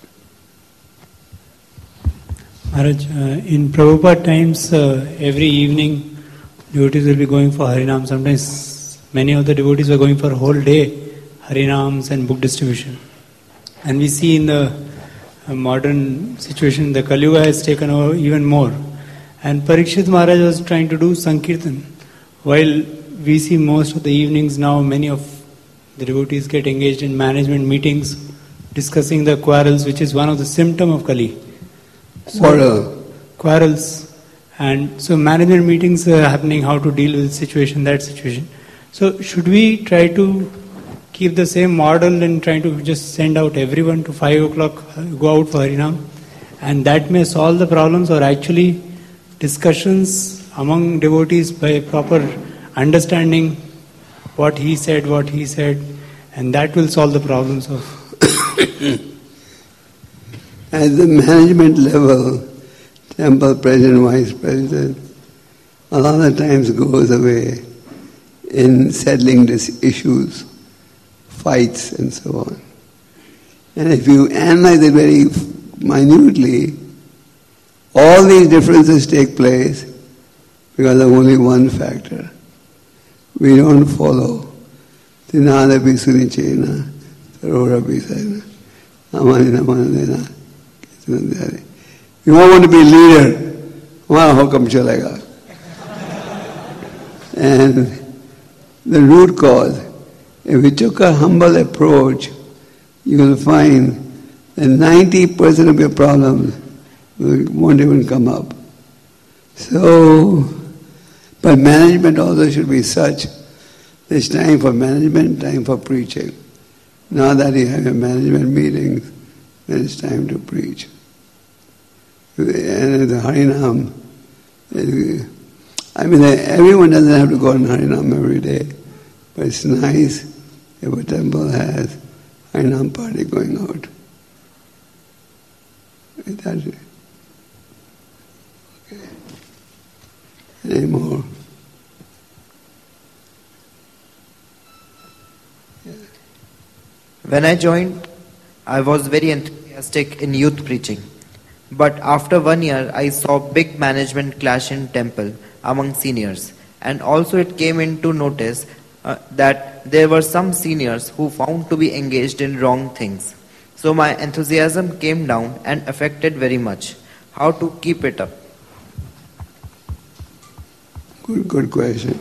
Maharaj, uh, in Prabhupada times, uh, every evening devotees will be going for Harinam. Sometimes many of the devotees were going for a whole day Harinams and book distribution. And we see in the uh, modern situation, the Kali Yuga has taken over even more. And Parikshit Maharaj was trying to do Sankirtan. While we see most of the evenings now, many of the devotees get engaged in management meetings, discussing the quarrels, which is one of the symptoms of Kali. So, Quarrel. Quarrels. And so management meetings are happening, how to deal with the situation, that situation. So should we try to keep the same model and try to just send out everyone to five o'clock, go out for Harinam, and that may solve the problems, or actually discussions among devotees by proper understanding what he said, what he said, and that will solve the problems of... At the management level, temple president, vice president, a lot of times goes away in settling these issues, fights and so on. And if you analyze it very minutely, all these differences take place because of only one factor. We don't follow Tinada Pisunichena, Tarora Pisana, Amani Namanadena. You want to be a leader, Wah hukam chalega. And the root cause, if we took a humble approach, you will find that ninety percent of your problems won't even come up. So, but management also should be such, there's time for management, time for preaching. Now that you have your management meetings, then it's time to preach. And the Harinam, I mean, everyone doesn't have to go on Harinam every day, but it's nice if a temple has Harinam party going out. That's it. Okay. Any more? Yeah. When I joined, I was very enthusiastic in youth preaching. But after one year, I saw big management clash in temple among seniors. And also it came into notice uh, that there were some seniors who found to be engaged in wrong things. So my enthusiasm came down and affected very much. How to keep it up? Good, good question.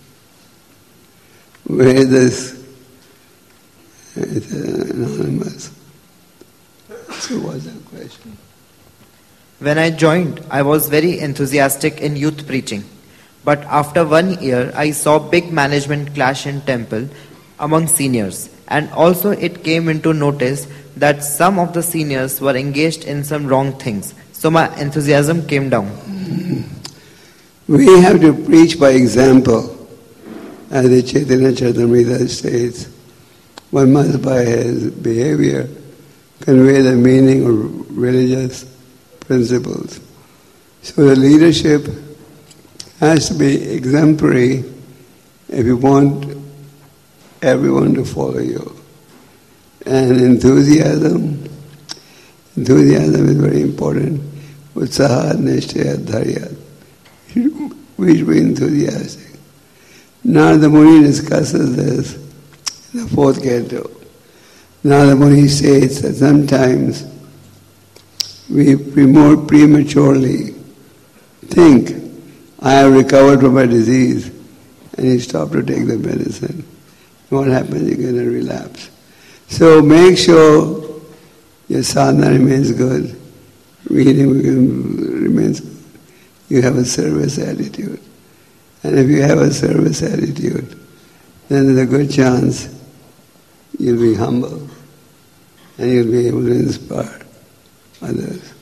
Where is this? It's anonymous. So what's the question? When I joined, I was very enthusiastic in youth preaching. But after one year, I saw big management clash in temple among seniors. And also it came into notice that some of the seniors were engaged in some wrong things. So my enthusiasm came down. We have to preach by example. As the Chaitanya Charitamrita states, one must by his behavior convey the meaning of religious principles. So the leadership has to be exemplary if you want everyone to follow you. And enthusiasm, enthusiasm is very important. Utsaha, Nishtaya, Dharya. We should be enthusiastic. Narada Muni discusses this in the fourth canto. Narada Muni states that sometimes we more prematurely think, I have recovered from my disease, and you stop to take the medicine. What happens? You get a relapse. So make sure your sadhana remains good, reading remains good. You have a service attitude. And if you have a service attitude, then there's a good chance you'll be humble and you'll be able to inspire others.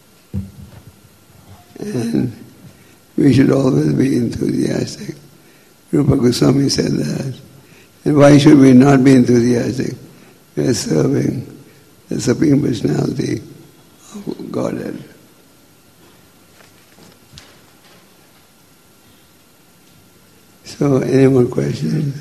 And we should always be enthusiastic. Rupa Goswami said that. And why should we not be enthusiastic? We are serving the Supreme Personality of Godhead. So, any more questions?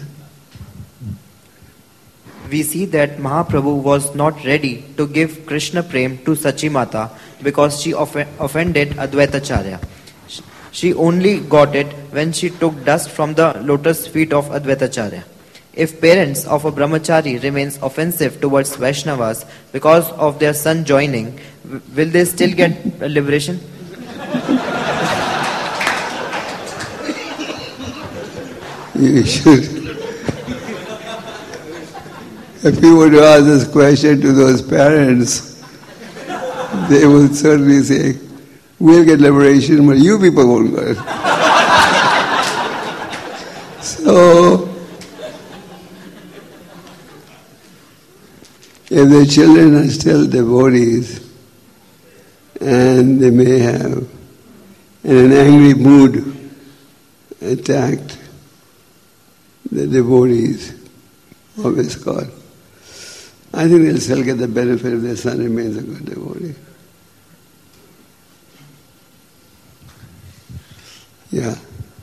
We see that Mahaprabhu was not ready to give Krishna Prem to Sachi Mata because she off- offended Advaitacharya. She only got it when she took dust from the lotus feet of Advaitacharya. If parents of a brahmachari remains offensive towards Vaishnavas because of their son joining, w- will they still get liberation? You should. If you were to ask this question to those parents, they would certainly say, we'll get liberation, but you people won't get it. So, if the children are still devotees, and they may have, in an angry mood, attacked the devotees of ISKCON, I think they'll still get the benefit if their son remains a good devotee. Yeah.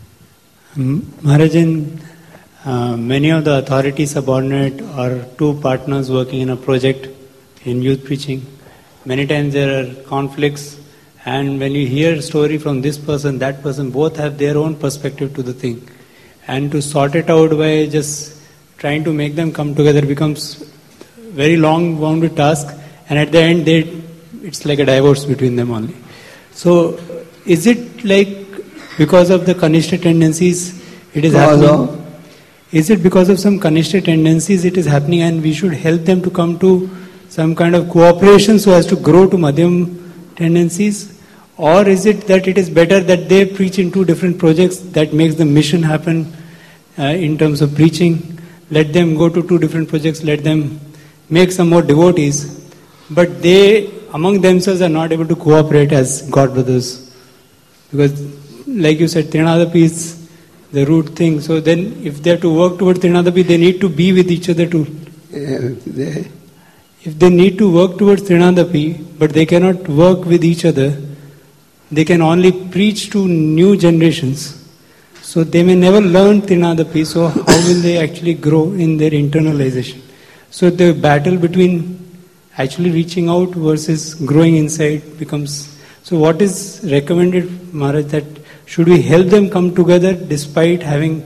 Maharaj, in uh, many of the authority subordinate or two partners working in a project in youth preaching, many times there are conflicts, and when you hear a story from this person, that person, both have their own perspective to the thing. And to sort it out by just trying to make them come together becomes very long wounded task, and at the end they, it's like a divorce between them only. So is it like because of the Kanishta tendencies it is Cause happening? of? Is it because of some Kanishta tendencies it is happening, and we should help them to come to some kind of cooperation so as to grow to Madhyam tendencies? Or is it that it is better that they preach in two different projects that makes the mission happen uh, in terms of preaching? Let them go to two different projects, let them make some more devotees, but they among themselves are not able to cooperate as God brothers. Because like you said, Trinadapi is the root thing. So then if they have to work towards Trinadapi, they need to be with each other too. Yeah, they, If they need to work towards Trinadapi, but they cannot work with each other, they can only preach to new generations. So they may never learn Trinadapi, so how will they actually grow in their internalization? So the battle between actually reaching out versus growing inside becomes... So what is recommended, Maharaj, that should we help them come together despite having...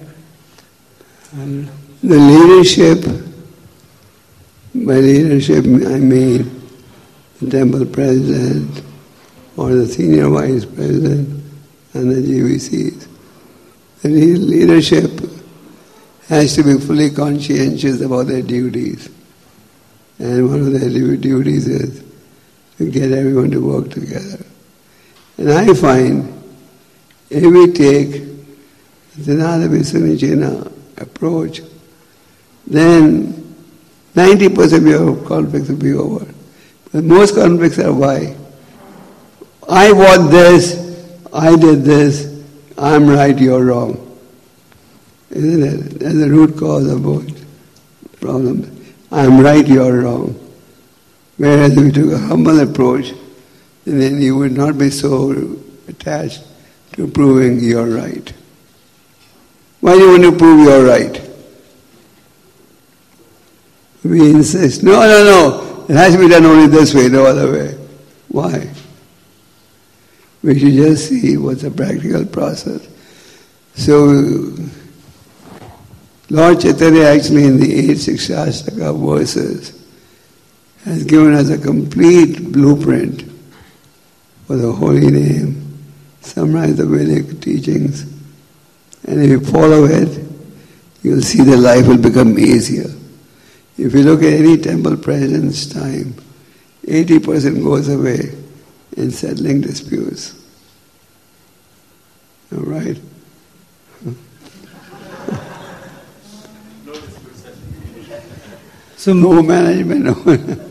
Um, the leadership, by leadership I mean the temple president or the senior vice president and the G V Cs. The leadership has to be fully conscientious about their duties. And one of their duties is to get everyone to work together. And I find if we take the Trinadapi Sunicina approach, then ninety percent of your conflicts will be over. But most conflicts are why? I want this, I did this, I'm right, you're wrong. Isn't it? That's the root cause of both problems. I'm right, you're wrong. Whereas if you took a humble approach, then you would not be so attached to proving you're right. Why do you want to prove you're right? We insist, no, no, no, it has to be done only this way, no other way. Why? We should just see what's a practical process. So, Lord Chaitanya actually in the eight Shikshashtaka verses has given us a complete blueprint for the holy name, summarize the Vedic teachings, and if you follow it, you'll see the life will become easier. If you look at any temple presence time, eighty percent goes away in settling disputes. All right? So no management. No.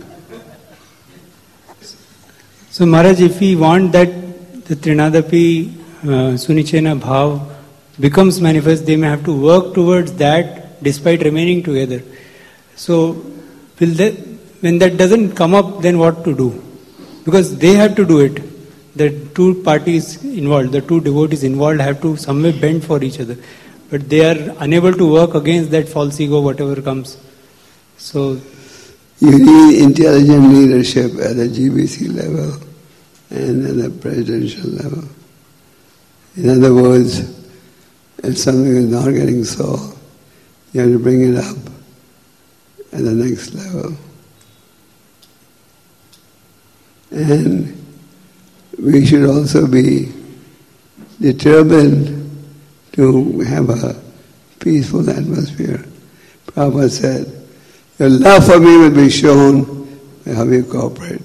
So Maharaj, if we want that the Trinadapi uh, Sunichena Bhav becomes manifest, they may have to work towards that despite remaining together. So will that, when that doesn't come up, then what to do? Because they have to do it. The two parties involved, the two devotees involved have to somewhere bend for each other. But they are unable to work against that false ego, whatever comes. So you need intelligent leadership at the G B C level and at the presidential level. In other words, if something is not getting solved, you have to bring it up at the next level. And we should also be determined to have a peaceful atmosphere. Prabhupada said, your love for me will be shown by how you cooperate.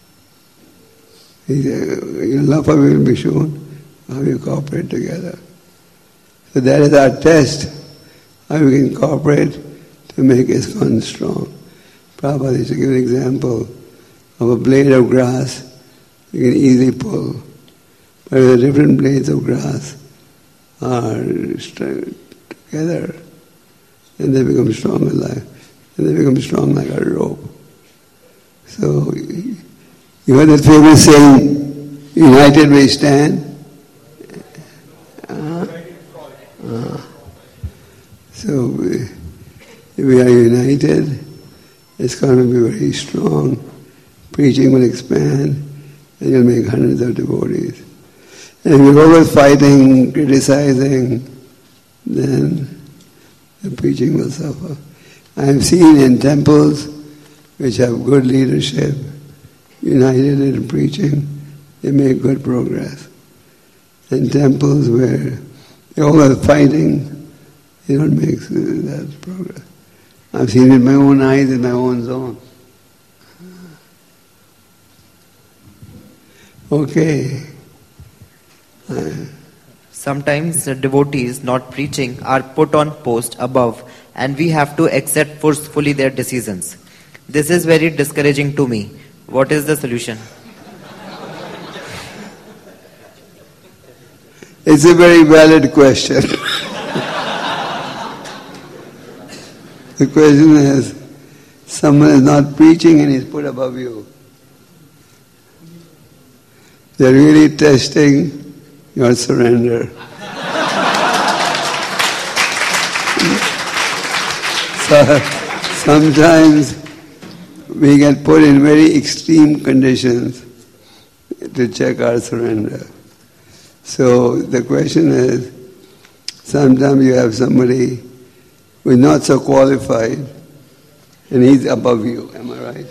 He said, your love for me will be shown by how you cooperate together. So that is our test, how we can cooperate to make ISKCON strong. Prabhupada used to give an example of a blade of grass you can easily pull. But the different blades of grass are together, and they become strong in life. And they become strong like a rope. So, you heard that famous saying, united we stand? Uh, uh, so, we, if we are united, it's going to be very strong. Preaching will expand, and you'll make hundreds of devotees. And if you're always fighting, criticizing, then the preaching will suffer. I have seen in temples which have good leadership, united in preaching, they make good progress. In temples where they're always fighting, they don't make that progress. I've seen it in my own eyes, in my own zone. Okay. Uh, Sometimes the devotees not preaching are put on post above, and we have to accept forcefully their decisions. This is very discouraging to me. What is the solution? It's a very valid question. The question is, someone is not preaching and is put above you. They're really testing your surrender. So, sometimes we get put in very extreme conditions to check our surrender. So the question is, sometimes you have somebody who is not so qualified and he's above you, am I right?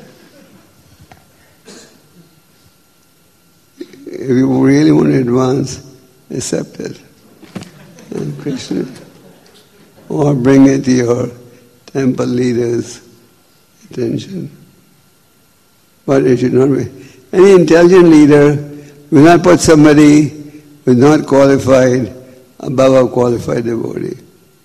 If you really want to advance, accept it. And Krishna, or bring it to your temple leaders' attention. But it should not be. Any intelligent leader will not put somebody who is not qualified above a qualified devotee.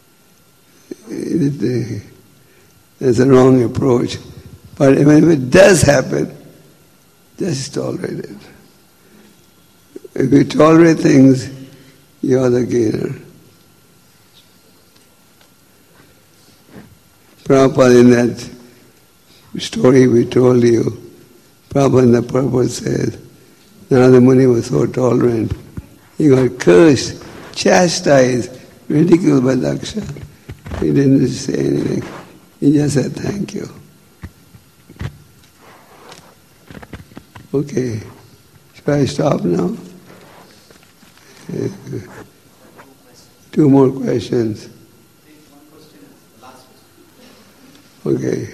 That's a wrong approach. But if it does happen, just tolerate it. If you tolerate things, you are the gainer. Prabhupada, in that story we told you, Prabhupada in the purport says, Narada Muni was so tolerant. He got cursed, chastised, ridiculed by Daksha. He didn't say anything. He just said, thank you. Okay. Should I stop now? Two more questions. Okay.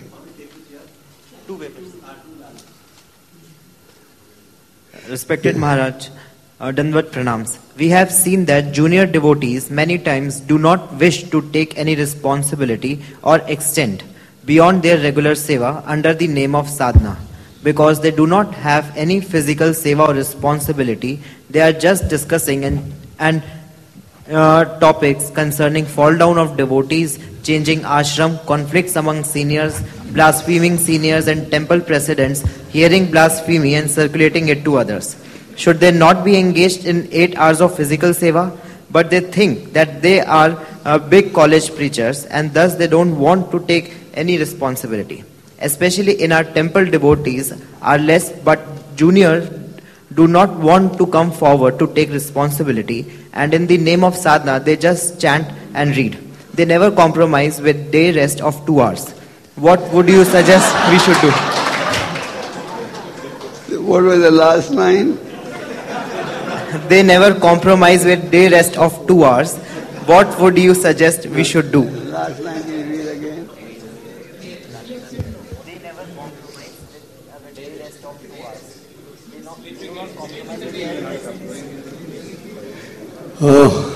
Respected Maharaj, Uh, Dandavat Pranams. We have seen that junior devotees many times do not wish to take any responsibility or extend beyond their regular seva under the name of sadhana. Because they do not have any physical seva or responsibility, they are just discussing and, and uh, topics concerning fall down of devotees, changing ashram, conflicts among seniors, blaspheming seniors and temple presidents, hearing blasphemy and circulating it to others. Should they not be engaged in eight hours of physical seva? But they think that they are uh, big college preachers and thus they don't want to take any responsibility. Especially in our temple, devotees are less, but juniors do not want to come forward to take responsibility, and in the name of sadhana they just chant and read. They never compromise with day rest of two hours. What would you suggest we should do? What was the last line? They never compromise with day rest of two hours. What would you suggest we should do? Last line, can you read again? They never compromise with a day rest of two hours. They not, they do not compromise with day rest. Oh.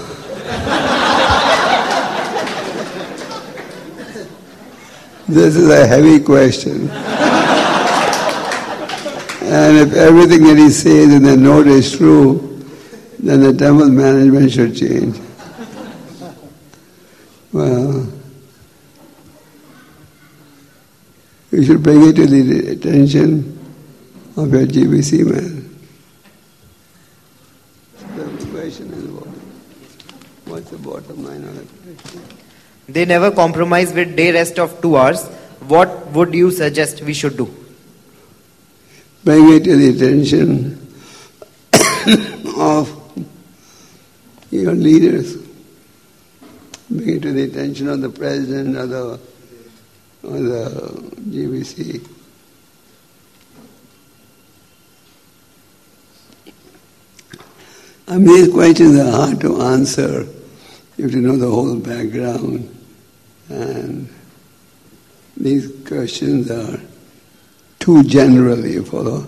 This is a heavy question. And if everything that he says in the note is true, then the temple management should change. Well, you should bring it to the attention of your G B C man. The question is what? What's the bottom line of the question? They never compromise with day rest of two hours. What would you suggest we should do? Bring it to the attention of your leaders. Bring it to the attention of the president or the, or the G B C. I mean, these questions are hard to answer. You have to know the whole background. And these questions are too general, you follow.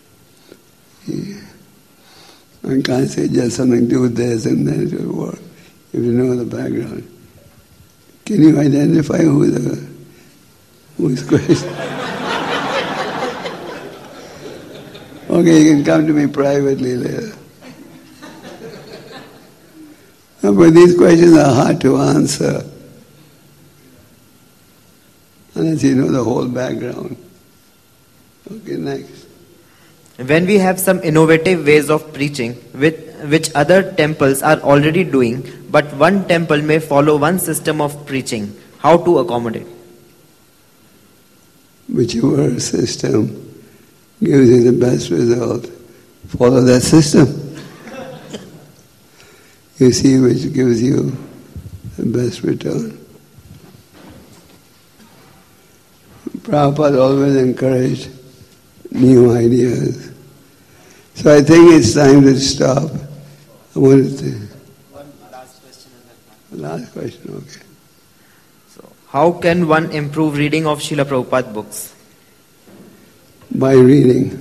I can't say just something, do this and then it will work. You have to know the background. Can you identify who the who's question? Okay, you can come to me privately later. No, but these questions are hard to answer unless you know the whole background. Okay, next. When we have some innovative ways of preaching, which, which other temples are already doing, but one temple may follow one system of preaching, how to accommodate? Whichever system gives you the best result, follow that system. You see which gives you the best return. Prabhupada always encouraged new ideas. So I think it's time to stop. I wanted to... One last question. Last question, okay. So, how can one improve reading of Srila Prabhupada books? By reading.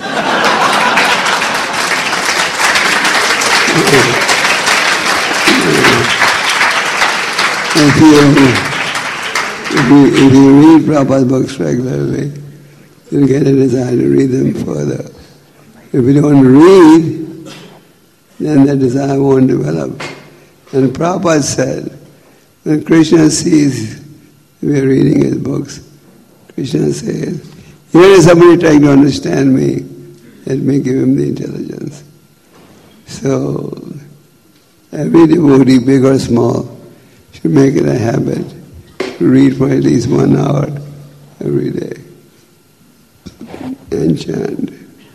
If you, if you, if you read Prabhupada books regularly, you'll get a desire to read them further. If you don't read, then the desire won't develop. And Prabhupada said, when Krishna sees we are reading his books, Krishna says, here is somebody trying to understand me, let me give him the intelligence. So, every devotee, big or small, should make it a habit to read for at least one hour every day and chant.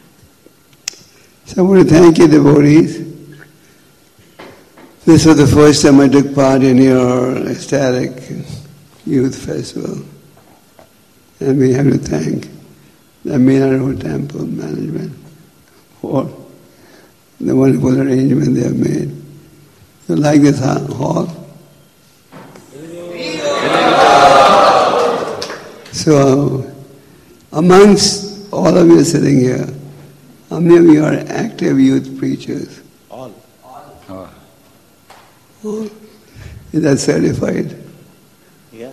So I want to thank you, devotees. This was the first time I took part in your ecstatic youth festival. And we have to thank the Meenarao Temple management for the wonderful arrangement they have made. You like this hall? So, amongst all of you sitting here, How many of you are active youth preachers? All. All. All. Is that certified? Yeah.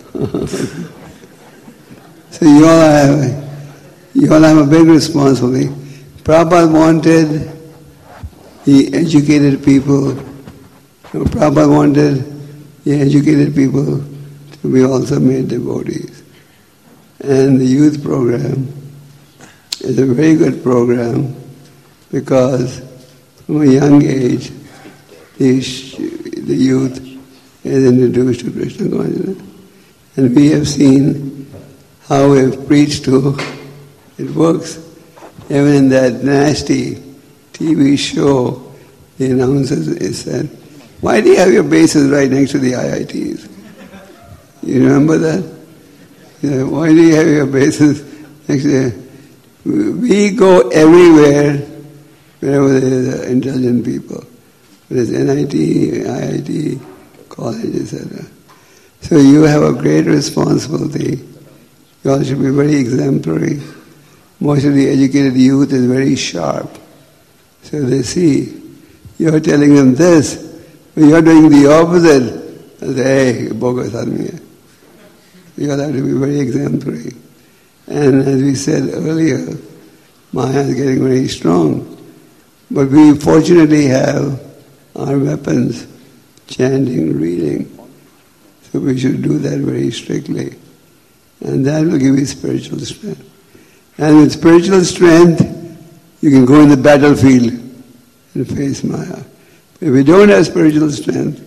So you all have, you all have a big responsibility. Prabhupada wanted the educated people, no, Prabhupada wanted the educated people to be also made devotees. And the youth program is a very good program because from a young age, the, the youth is introduced to Krishna consciousness. And we have seen how we have preached to, it works. Even in that nasty T V show, the announcers said, why do you have your bases right next to the I I Ts? You remember that? Yeah, why do you have your bases next to the... We go everywhere wherever there is intelligent people. There's N I T, I I T, college, et cetera. So you have a great responsibility. You all should be very exemplary. Most of the educated youth is very sharp. So they see, you're telling them this, but you're doing the opposite. They say, hey, bogus admi hai. You all have to be very exemplary. And as we said earlier, Maya is getting very strong. But we fortunately have our weapons, chanting, reading. So we should do that very strictly. And that will give you spiritual strength. And with spiritual strength, you can go in the battlefield and face Maya. If we don't have spiritual strength,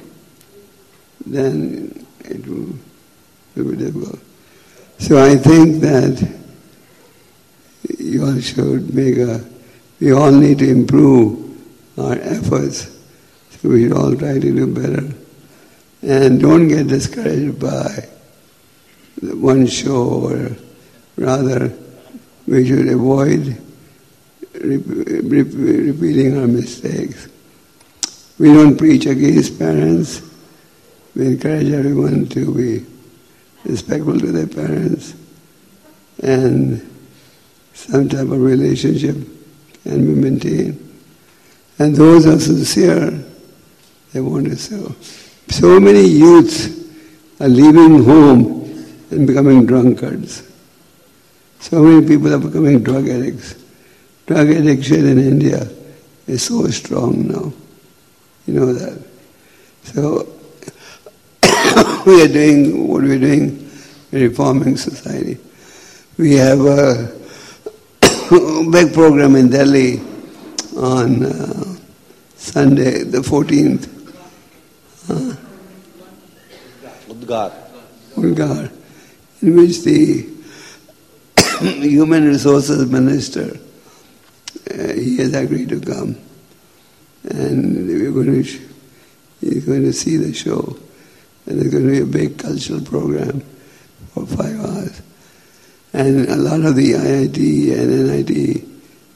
then it will, it will be difficult. So I think that you all should make a, we all need to improve our efforts. So we should all try to do better. And don't get discouraged by one show, or rather, we should avoid repeating our mistakes. We don't preach against parents. We encourage everyone to be respectful to their parents, and some type of relationship can be maintained. And those who are sincere, they want to serve. So many youths are leaving home and becoming drunkards. So many people are becoming drug addicts. Drug addiction in India is so strong now. You know that. So we are doing what we are doing, reforming society. We have a big program in Delhi on uh, Sunday, the fourteenth. Uh, Udgar. Udgar, in which the Human Resources Minister, uh, he has agreed to come. And we're going to, he's going to see the show. And there's going to be a big cultural program for five hours. And a lot of the I I T and N I T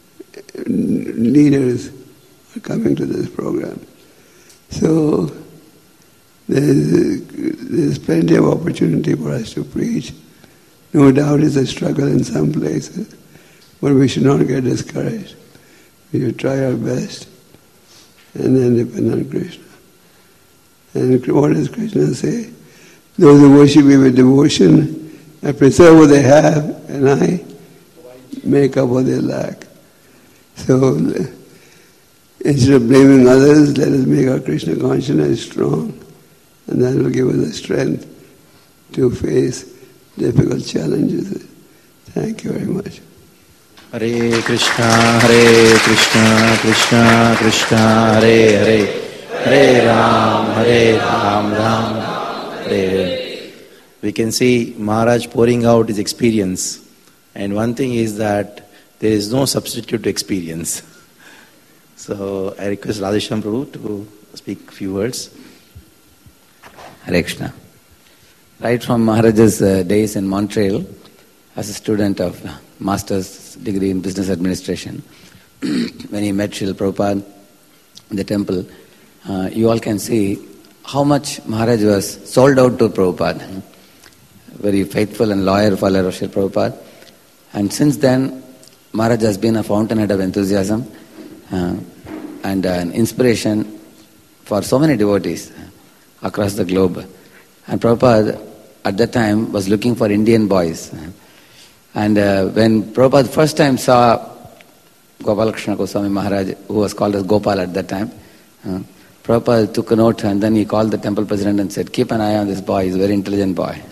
leaders are coming to this program. So there's, there's plenty of opportunity for us to preach. No doubt it's a struggle in some places, but we should not get discouraged. We should try our best and then depend on Krishna. And what does Krishna say? Those who worship me with devotion, I preserve what they have, and I make up what they lack. So instead of blaming others, let us make our Krishna consciousness strong, and that will give us the strength to face difficult challenges. Thank you very much. Hare Krishna, Hare Krishna, Krishna Krishna, Hare Hare, Hare Ram, Hare Ram, Ram, Hare Hare. We can see Maharaj pouring out his experience, and one thing is that there is no substitute to experience. So I request Radhesham Prabhu to speak a few words. Hare Krishna. Right from Maharaj's uh, days in Montreal, as a student of master's degree in business administration, when he met Srila Prabhupada in the temple, uh, you all can see how much Maharaj was sold out to Prabhupada. Very faithful and loyal follower of Srila Prabhupada. And since then, Maharaj has been a fountainhead of enthusiasm uh, and uh, an inspiration for so many devotees across the globe. And Prabhupada at that time was looking for Indian boys. And uh, when Prabhupada first time saw Gopalakrishna Goswami Maharaj, who was called as Gopal at that time, uh, Prabhupada took a note and then he called the temple president and said, keep an eye on this boy, he's a very intelligent boy.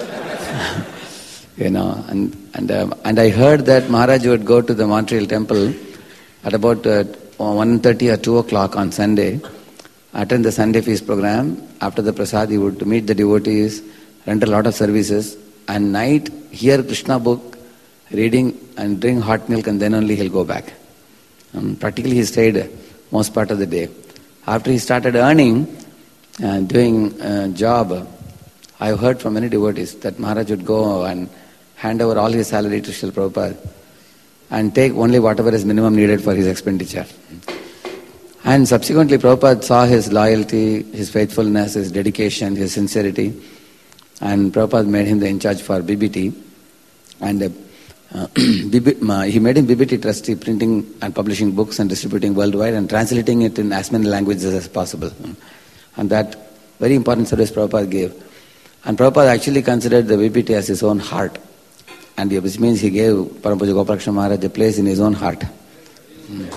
You know, and and um, and I heard that Maharaj would go to the Montreal temple at about uh, one thirty or two o'clock on Sunday, attend the Sunday feast program. After the prasad, he would meet the devotees, render a lot of services, and night hear Krishna book, reading and drink hot milk, and then only he'll go back. Um, practically he stayed most part of the day. After he started earning, uh, doing uh, job, I've heard from many devotees that Maharaj would go and hand over all his salary to Srila Prabhupada and take only whatever is minimum needed for his expenditure. And subsequently Prabhupada saw his loyalty, his faithfulness, his dedication, his sincerity, and Prabhupada made him the in charge for B B T. And uh, uh, he made him B B T trustee, printing and publishing books and distributing worldwide and translating it in as many languages as possible. And that very important service Prabhupada gave. And Prabhupada actually considered the B B T as his own heart. And which means he gave Param Pujya Gopalakrishna Maharaj a place in his own heart. Mm.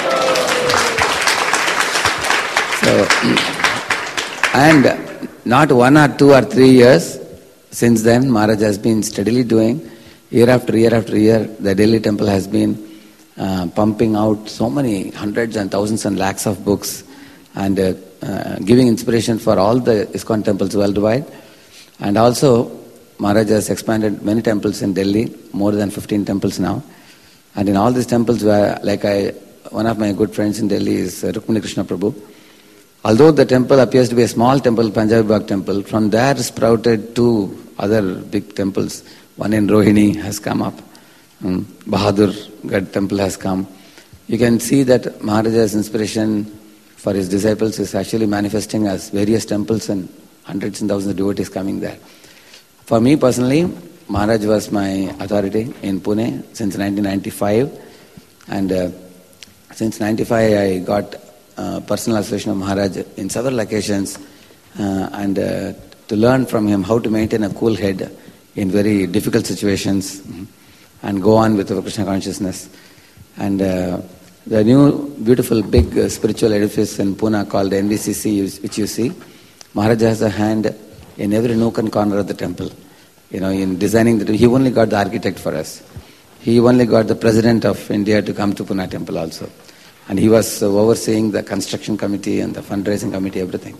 So, and not one or two or three years since then, Maharaj has been steadily doing, year after year after year, the Delhi temple has been uh, pumping out so many hundreds and thousands and lakhs of books and uh, uh, giving inspiration for all the ISKCON temples worldwide. And also, Maharaj has expanded many temples in Delhi, more than fifteen temples now. And in all these temples, where, like I, one of my good friends in Delhi is uh, Rukmini Krishna Prabhu. Although the temple appears to be a small temple, Punjabi Bagh temple, from there sprouted two other big temples. One in Rohini has come up. Um, Bahadur Gad temple has come. You can see that Maharaj's inspiration for his disciples is actually manifesting as various temples and hundreds and thousands of devotees coming there. For me personally, Maharaj was my authority in Pune since nineteen ninety-five, and uh, since ninety-five I got uh, personal association of Maharaj in several occasions, uh, and uh, to learn from him how to maintain a cool head in very difficult situations and go on with the Krishna consciousness. And uh, the new beautiful big uh, spiritual edifice in Pune called N V C C, which you see, Maharaj has a hand in every nook and corner of the temple. You know, in designing the, he only got the architect for us. He only got the president of India to come to Pune temple also. And he was uh, overseeing the construction committee and the fundraising committee, everything.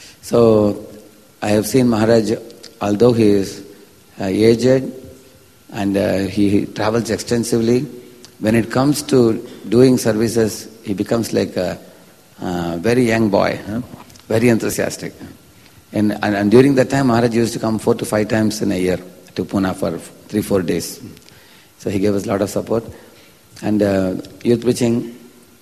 So, I have seen Maharaj, although he is uh, aged and uh, he, he travels extensively, when it comes to doing services, he becomes like a uh, very young boy, huh? Very enthusiastic. And, and, and during that time, Maharaj used to come four to five times in a year to Pune for three, four days. So he gave us a lot of support. And uh, youth preaching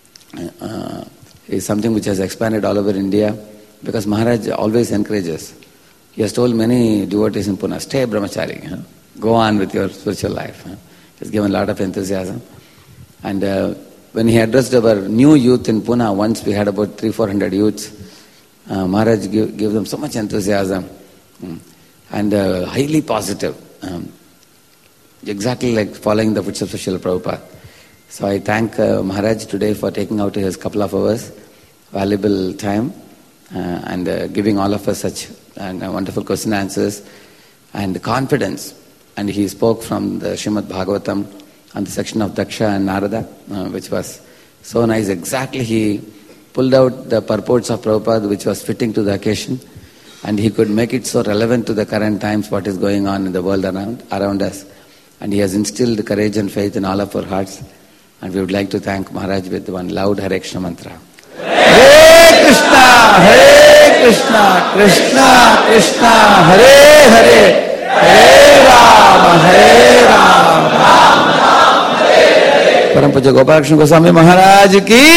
uh, is something which has expanded all over India because Maharaj always encourages. He has told many devotees in Pune, stay brahmachari, huh? Go on with your spiritual life. Huh? He has given a lot of enthusiasm. And uh, when he addressed our new youth in Pune, once we had about three, four hundred youths, Uh, Maharaj gave, gave them so much enthusiasm um, and uh, highly positive, um, exactly like following the footsteps of Srila Prabhupada. So I thank uh, Maharaj today for taking out his couple of hours, valuable time, uh, and uh, giving all of us such uh, wonderful question answers and confidence. And he spoke from the Srimad Bhagavatam on the section of Daksha and Narada, uh, which was so nice. Exactly he pulled out the purports of Prabhupada which was fitting to the occasion, and he could make it so relevant to the current times, what is going on in the world around, around us. And he has instilled courage and faith in all of our hearts, and we would like to thank Maharaj with one loud Hare Krishna mantra. Hare Krishna, Hare Krishna, Krishna Krishna, Hare Hare, Hare Rama, Hare Rama, Rama Rama, Hare Hare. Param Pujya Gopalakrishna Goswami Maharaj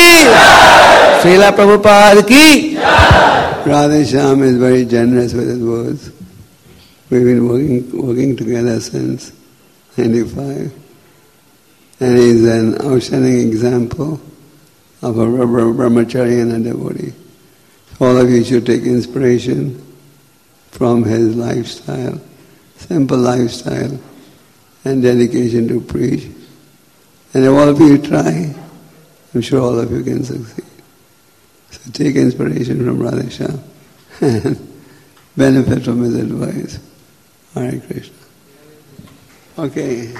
ki Srila Prabhupada ki. Radha Shyam is very generous with his words. We've been working working together since ninety-five. And he's an outstanding example of a brahmachari and a devotee. All of you should take inspiration from his lifestyle, simple lifestyle, and dedication to preach. And if all of you try, I'm sure all of you can succeed. So take inspiration from Radheshyam and benefit from his advice. Hare Krishna. Okay.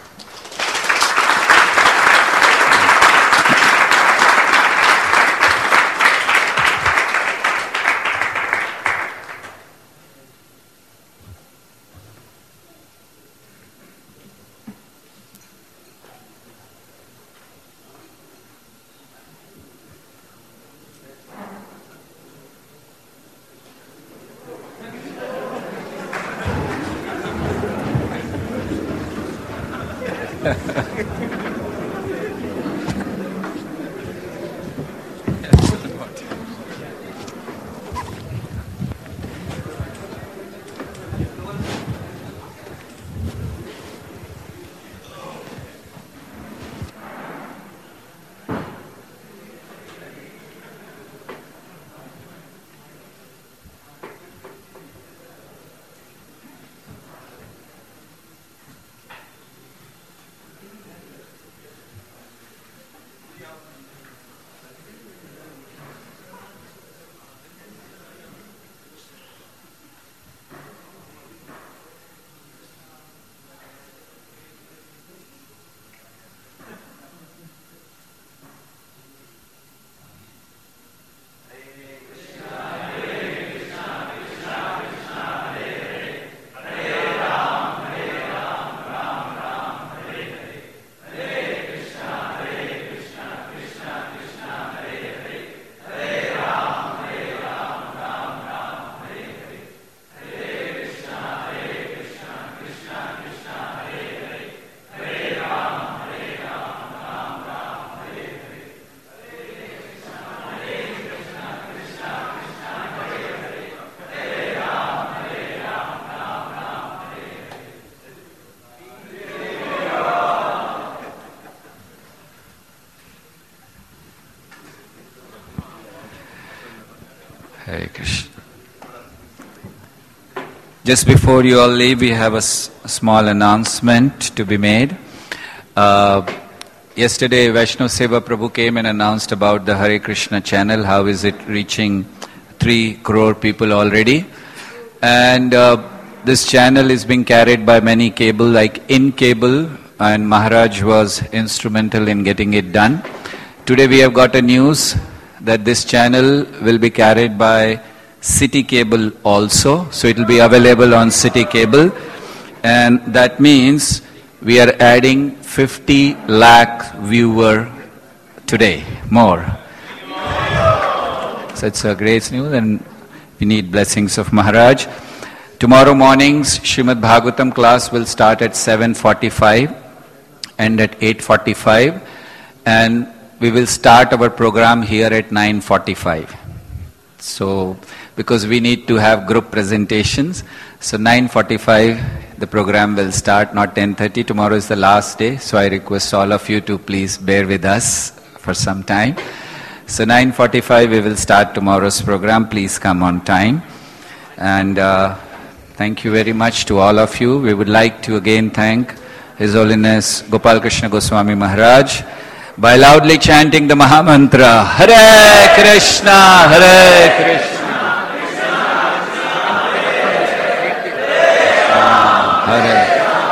Hare Krishna. Just before you all leave, we have a, s- a small announcement to be made. Uh, yesterday, Vaishnav Seva Prabhu came and announced about the Hare Krishna channel. How is it reaching three crore people already? And uh, this channel is being carried by many cable, like In Cable, and Maharaj was instrumental in getting it done. Today we have got a news that this channel will be carried by City Cable also. So it will be available on City Cable. And that means we are adding fifty lakh viewer today, more. So it's a great news and we need blessings of Maharaj. Tomorrow morning's Srimad Bhagavatam class will start at seven forty-five and at eight forty-five. And we will start our program here at nine forty-five. So, because we need to have group presentations, so nine forty-five the program will start, not ten thirty. Tomorrow is the last day, so I request all of you to please bear with us for some time. So nine forty-five we will start tomorrow's program. Please come on time. And uh, thank you very much to all of you. We would like to again thank His Holiness Gopal Krishna Goswami Maharaj by loudly chanting the Mahamantra, Hare Krishna, Hare Krishna, Hare.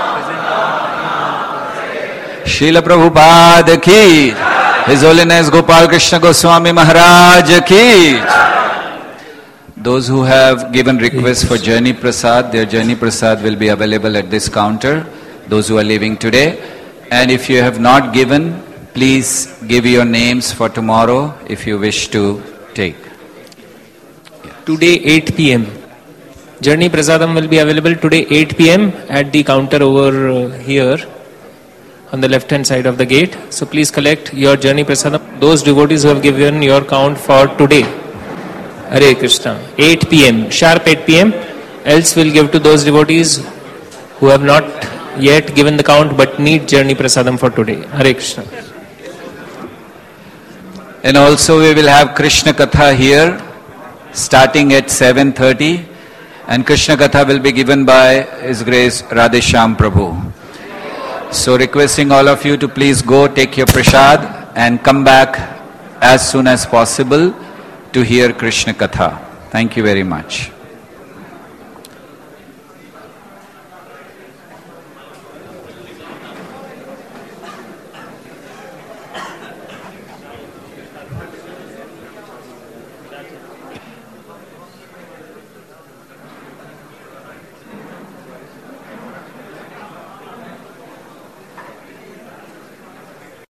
Srila Prabhupada ki, His Holiness Gopal Krishna Goswami Maharaj ki. Those who have given requests for Journey Prasad, their Journey Prasad will be available at this counter, those who are leaving today. And if you have not given, please give your names for tomorrow if you wish to take. Today eight p.m. Journey Prasadam will be available today eight p.m. at the counter over uh, here on the left hand side of the gate. So please collect your Journey Prasadam. Those devotees who have given your count for today. Hare Krishna. eight p.m. Sharp eight p.m. Else we'll give to those devotees who have not yet given the count but need Journey Prasadam for today. Hare Krishna. And also we will have Krishna Katha here starting at seven thirty, and Krishna Katha will be given by His Grace Radheshyam Prabhu. So requesting all of you to please go take your prasad and come back as soon as possible to hear Krishna Katha. Thank you very much.